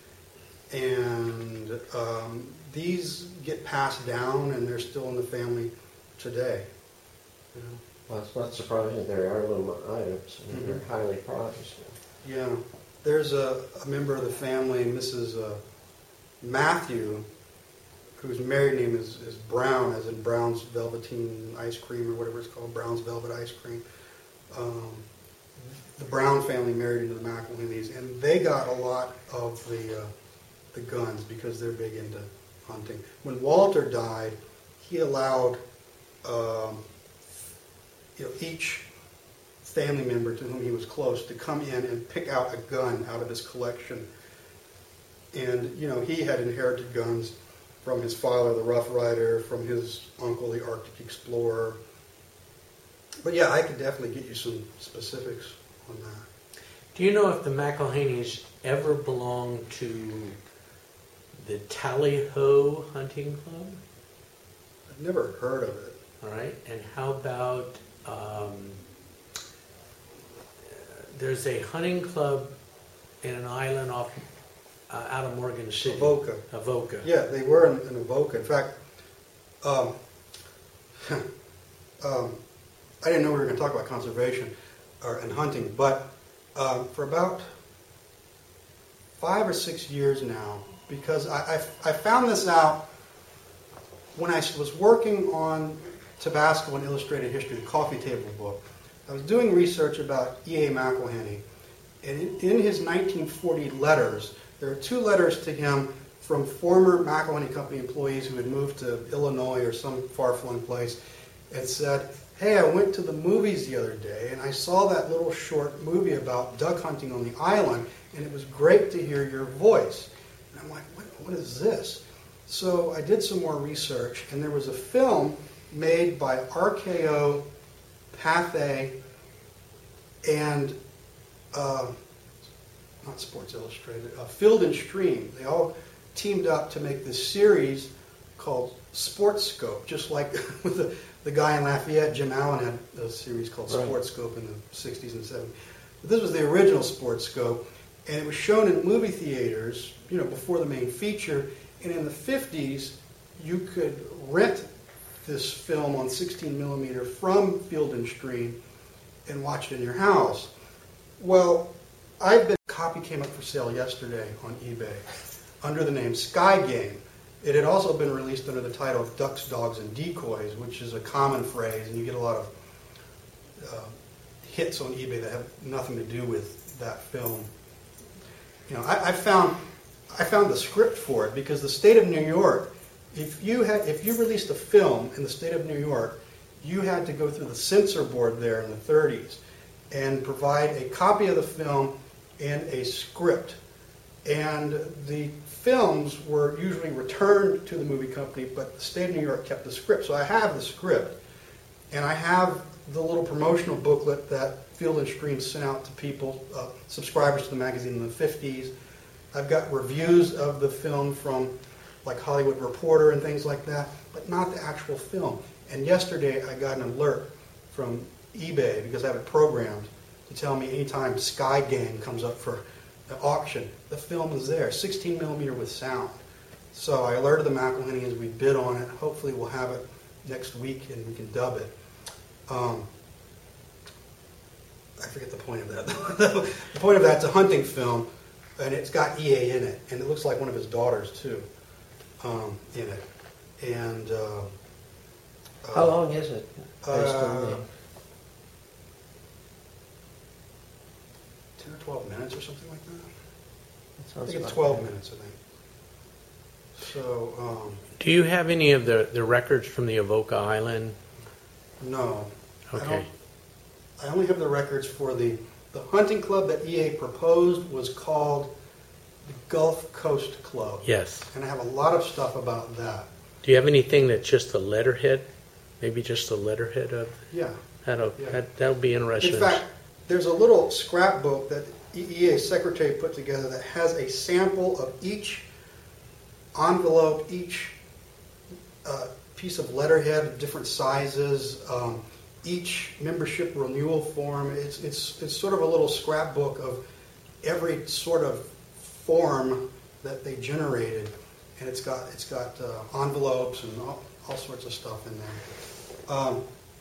and um, these get passed down and they're still in the family today. You know?
Well, it's not surprising that they're heirloom items. I mean,
Mm-hmm.
they're highly prized.
Yeah. There's a, a member of the family, Missus Uh, Matthew, whose married name is, is Brown, as in Brown's Velveteen Ice Cream or whatever it's called, Brown's Velvet Ice Cream. Um, the Brown family married into the McIlhenneys, and they got a lot of the uh, the guns because they're big into hunting. When Walter died, he allowed um, you know, each family member to whom he was close to come in and pick out a gun out of his collection. And, you know, he had inherited guns from his father, the Rough Rider, from his uncle, the Arctic Explorer. But yeah, I could definitely get you some specifics on that.
Do you know if the McIlhenneys ever belonged to the Tally-Ho Hunting Club?
I've never heard of it.
All right, and how about um, there's a hunting club in an island off uh, out of Morgan City.
Avoca.
Avoca.
Yeah, they were in, in Avoca. In fact, um, um, I didn't know we were going to talk about conservation or, and hunting, but um, for about five or six years now, because I, I, I found this out when I was working on Tabasco and Illustrated History, the coffee table book. I was doing research about E A McIlhenny, and in, in his nineteen forty letters, there are two letters to him from former McIlhenny Company employees who had moved to Illinois or some far-flung place, and said, hey, I went to the movies the other day, and I saw that little short movie about duck hunting on the island, and it was great to hear your voice. And I'm like, what, what is this? So I did some more research, and there was a film made by R K O, Pathé, and uh, not Sports Illustrated, uh, Field and Stream. They all teamed up to make this series called Sports Scope, just like with the, the guy in Lafayette, Jim Allen, had a series called
Right.
Sports Scope in the sixties and seventies. But this was the original Sports Scope, and it was shown in movie theaters, you know, before the main feature. And in the fifties, you could rent this film on sixteen millimeter from Field and Stream and watch it in your house. Well, I've been, a copy came up for sale yesterday on eBay under the name Sky Game. It had also been released under the title of Ducks, Dogs, and Decoys, which is a common phrase, and you get a lot of uh, hits on eBay that have nothing to do with that film. You know, I, I found I found the script for it because the state of New York, if you had if you released a film in the state of New York, you had to go through the censor board there in the thirties and provide a copy of the film and a script. And the films were usually returned to the movie company, but the state of New York kept the script. So I have the script, and I have the little promotional booklet that Field and Stream sent out to people, uh, subscribers to the magazine in the fifties. I've got reviews of the film from like Hollywood Reporter and things like that, but not the actual film. And yesterday I got an alert from eBay, because I have it programmed, to tell me anytime Sky Gang comes up for the auction, the film is there, sixteen millimeter with sound. So I alerted the McElhenney, we bid on it. Hopefully we'll have it next week and we can dub it. Um, I forget the point of that. The point of that, it's a hunting film, and it's got E A in it, and it looks like one of his daughters too, um, in it. And uh,
How
uh,
long is it? Based on
uh,
the-
ten or twelve minutes or something like that.
that
I
sounds
think it's
about
twelve
right.
minutes, I think. So, um,
Do you have any of the, the records from the Avoca Island?
no. I
Okay.
don't- I only have the records for the, the hunting club that E A proposed was called the Gulf Coast Club.
Yes.
And I have a lot of stuff about that.
Do you have anything that's just the letterhead? Maybe just the letterhead of
Yeah.
that'll
Yeah.
that that'll be interesting.
In fact, there's a little scrapbook that E A secretary put together that has a sample of each envelope, each uh, piece of letterhead, different sizes, um, each membership renewal form. It's, it's, it's sort of a little scrapbook of every sort of form that they generated. And it's got, it's got uh, envelopes and all, all sorts of stuff in there. Um,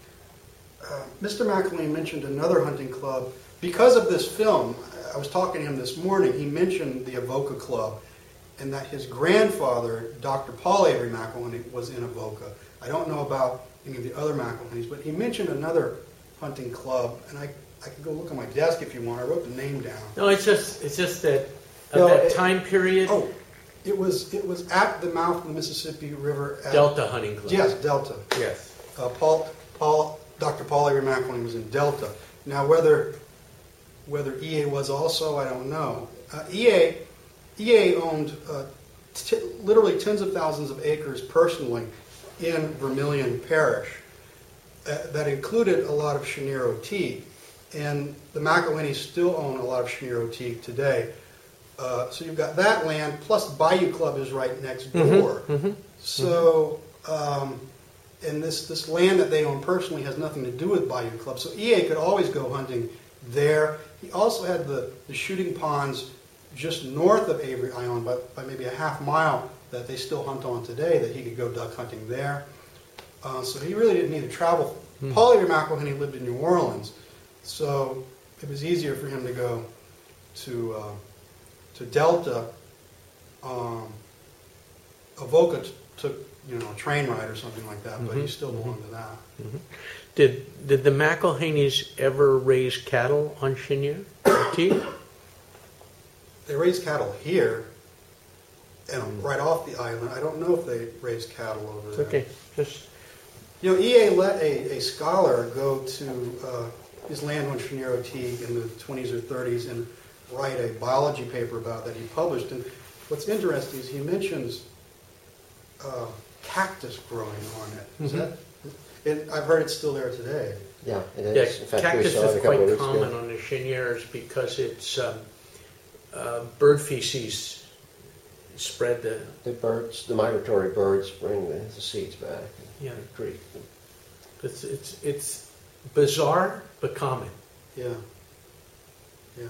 uh, Mister McElwain mentioned another hunting club. Because of this film, I was talking to him this morning, he mentioned the Avoca Club, and that his grandfather, Doctor Paul Avery McElwain, was in Avoca. I don't know about any of the other McElwains, but he mentioned another hunting club, and I, I can go look on my desk if you want. I wrote the name down.
No, it's just it's just that of
No,
that
it-
time period.
Oh, it was it was at the mouth of the Mississippi River. At,
Delta Hunting Club.
Yes, Delta.
Yes.
Uh, Paul, Paul, Doctor Paul Avery McElwain was in Delta. Now, whether whether E A was also, I don't know. Uh, E A E A owned uh, t- literally tens of thousands of acres personally in Vermilion Parish uh, that included a lot of Chenier teak, and the McElwains still own a lot of Chenier teak today. Uh, so you've got that land, plus Bayou Club is right next door.
Mm-hmm.
So, um, and this, this land that they own personally has nothing to do with Bayou Club. So E A could always go hunting there. He also had the, the shooting ponds just north of Avery Island, by, by maybe a half mile, that they still hunt on today, that he could go duck hunting there. Uh, so he really didn't need to travel.
Hmm.
Paul Avery McElwain lived in New Orleans, so it was easier for him to go to uh, to Delta. Um, Avoca t- took, you know, a train ride or something like that, but he
Mhm.
still belonged to that.
Did did the McElhaney's ever raise cattle on Chenier teak?
They raise cattle here, and right off the island. I don't know if they raise cattle over
It's
there.
okay. Just
You know, E A let a, a scholar go to uh, his land on Chenier teak in the twenties or thirties and write a biology paper about that he published. And what's interesting is he mentions uh, cactus growing on it. Is
Mhm.
that? It, I've heard it's still there today.
Yeah, it
yeah,
is. In fact, we
cactus
saw it a
is
couple of
quite
weeks
common
ago.
on the Cheniers because it's um, uh, bird feces spread the
The birds, the migratory birds, bring the, the seeds back.
yeah.
in the creek.
It's it's it's bizarre but common.
Yeah. Yeah.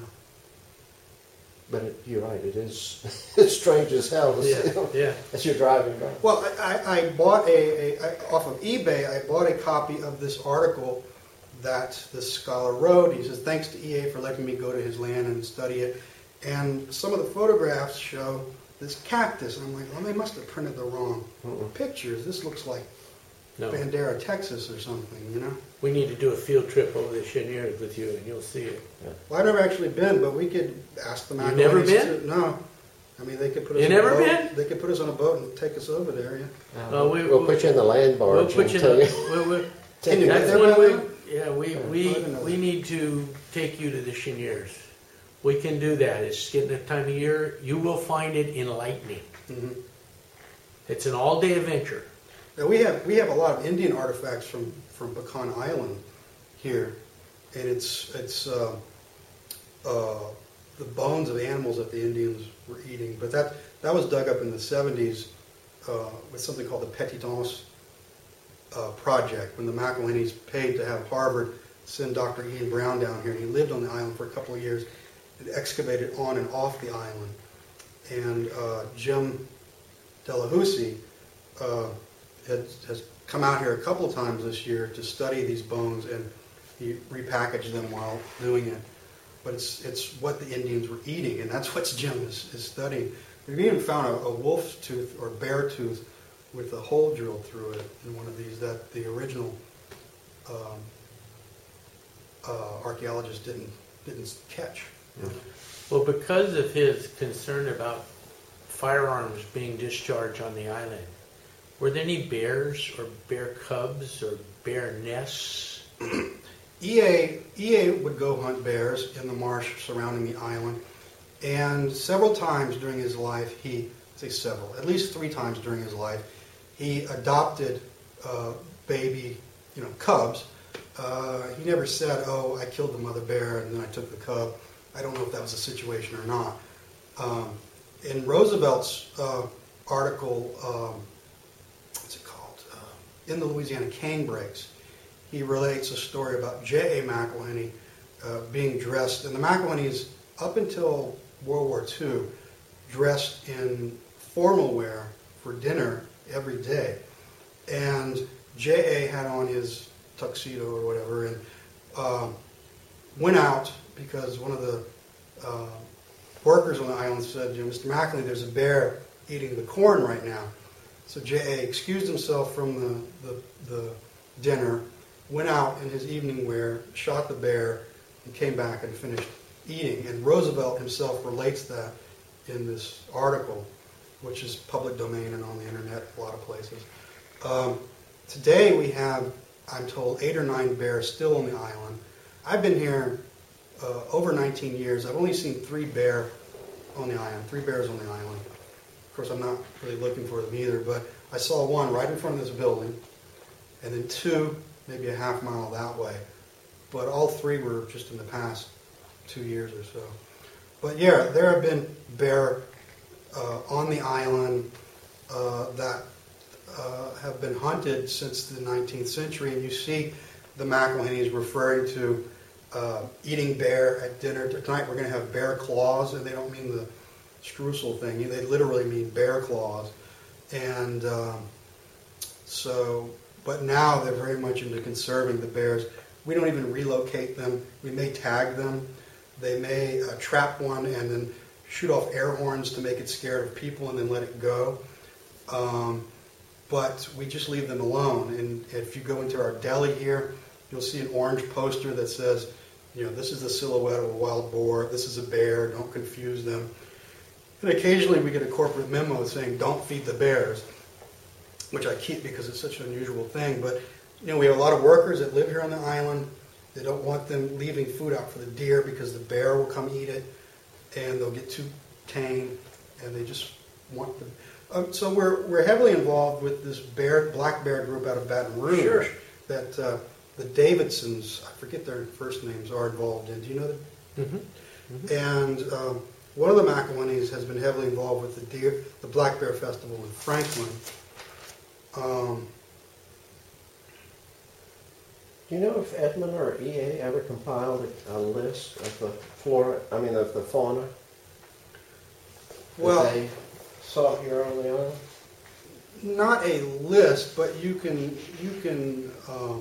But it, you're right, it is it's strange as hell to
Yeah,
see
yeah.
as you're driving by.
Well, I, I, I bought a, a I, off of eBay. I bought a copy of this article that this scholar wrote. He says, "Thanks to E A for letting me go to his land and study it." And some of the photographs show this cactus, and I'm like, "Well, they must have printed the wrong
Mm-mm.
pictures. This looks like
No,
Bandera, Texas, or something." You know.
we need to do a field trip over the Cheniers with you, and you'll see it.
Well, I've never actually been, but we could ask them.
You've never been?
No. I mean, they could put us.
You
on
never
a boat.
been?
They could put us on a boat and take us over there. Yeah.
Uh,
Well, we-
we'll put you in the land
We'll
barge
put
and
you in
tell you.
the, we'll, we'll,
Can you get
that's
there
when
by
we,
then?
yeah, we,
I
we,
didn't know
we
that.
need to take you to the Cheniers. We can do that. It's getting that time of year. You will find it enlightening.
hmm
It's an all-day adventure.
Now we have we have a lot of Indian artifacts from, from Pecan Island here, and it's it's uh, uh, the bones of animals that the Indians were eating. But that that was dug up in the seventies uh, with something called the Petitance uh, Project, when the McIlhenneys paid to have Harvard send Doctor Ian Brown down here, and he lived on the island for a couple of years and excavated on and off the island. And uh, Jim Delahousie uh, has, has come out here a couple of times this year to study these bones, and he repackaged them while doing it. But it's it's what the Indians were eating, and that's what Jim is, is studying. We've even found a, a wolf's tooth or bear tooth with a hole drilled through it in one of these that the original um, uh, archaeologists didn't didn't catch.
Yeah.
Well, because of his concern about firearms being discharged on the island, were there any bears or bear cubs or bear nests?
E A E A would go hunt bears in the marsh surrounding the island, and several times during his life, he, I say several, at least three times during his life, he adopted uh, baby, you know, cubs. Uh, he never said, "Oh, I killed the mother bear and then I took the cub." I don't know if that was a situation or not. Um, in Roosevelt's uh, article, um, what's it called? Uh, in the Louisiana Canebrakes, he relates a story about J A McIlhenny uh, being dressed, and the McIlhennys, up until World War Two, dressed in formal wear for dinner every day. And J A had on his tuxedo or whatever, and uh, went out because one of the uh, workers on the island said, you know, "Mister McIlhenny, there's a bear eating the corn right now." So J A excused himself from the, the, the dinner, went out in his evening wear, shot the bear, and came back and finished eating. And Roosevelt himself relates that in this article, which is public domain and on the internet a lot of places. Um, today we have, I'm told, eight or nine bears still on the island. I've been here uh, over nineteen years. I've only seen three bear on the island, three bears on the island. Of course, I'm not really looking for them either, but I saw one right in front of this building, and then two maybe a half mile that way. But all three were just in the past two years or so. But yeah, there have been bear uh, on the island uh, that uh, have been hunted since the nineteenth century, and you see the McIlhennys referring to uh, eating bear at dinner. Tonight we're going to have bear claws, and they don't mean the streusel thing. They literally mean bear claws. And um, so... But now they're very much into conserving the bears. We don't even relocate them. We may tag them. They may uh, trap one and then shoot off air horns to make it scared of people and then let it go. Um, but we just leave them alone. And if you go into our deli here, you'll see an orange poster that says, you know, this is the silhouette of a wild boar. This is a bear. Don't confuse them. And occasionally we get a corporate memo saying, don't feed the bears, which I keep because it's such an unusual thing. But, you know, we have a lot of workers that live here on the island. They don't want them leaving food out for the deer because the bear will come eat it, and they'll get too tame, and they just want the... Um, so we're we're heavily involved with this bear, black bear group out of Baton Rouge.
Sure.
That uh, the Davidsons, I forget their first names, are involved in. Do you know that?
Mm-hmm. Mm-hmm.
And um, one of the McIlhennys has been heavily involved with the deer, the Black Bear Festival in Franklin. Um,
Do you know if Edmund or E A ever compiled a list of the flora, I mean of the fauna
well,
that they saw here on the island?
not a list, but you can you can um,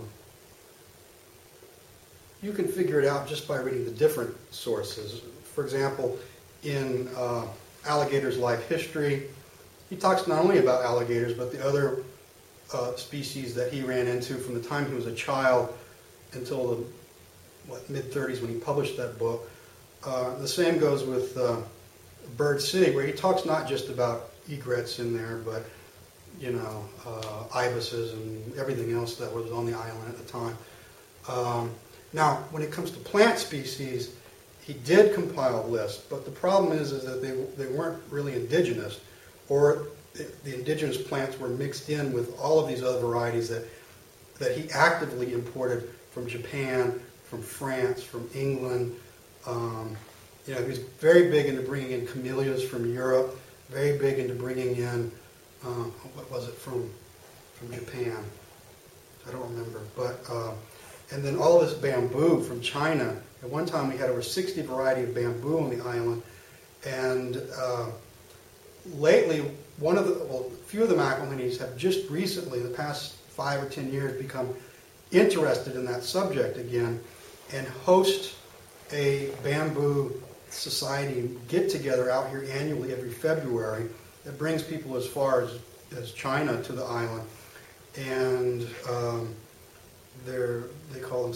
you can figure it out just by reading the different sources. For example, in uh, Alligator's Life History, he talks not only about alligators but the other uh, species that he ran into from the time he was a child until the what, mid thirties when he published that book. Uh, the same goes with uh, Bird City, where he talks not just about egrets in there, but you know, uh, ibises and everything else that was on the island at the time. Um, now, when it comes to plant species, he did compile lists, but the problem is, is that they, they weren't really indigenous, or the, the indigenous plants were mixed in with all of these other varieties that, that he actively imported from Japan, from France, from England. Um, you know, he was very big into bringing in camellias from Europe, very big into bringing in uh, what was it, from, from Japan. I don't remember. But uh, and then all of this bamboo from China. At one time we had over sixty variety of bamboo on the island. And uh, lately, one of the, well, a few of the McIlhenneys have just recently, in the past five or ten years, become interested in that subject again and host a bamboo society get-together out here annually every February that brings people as far as, as China to the island. And um, they're, they call them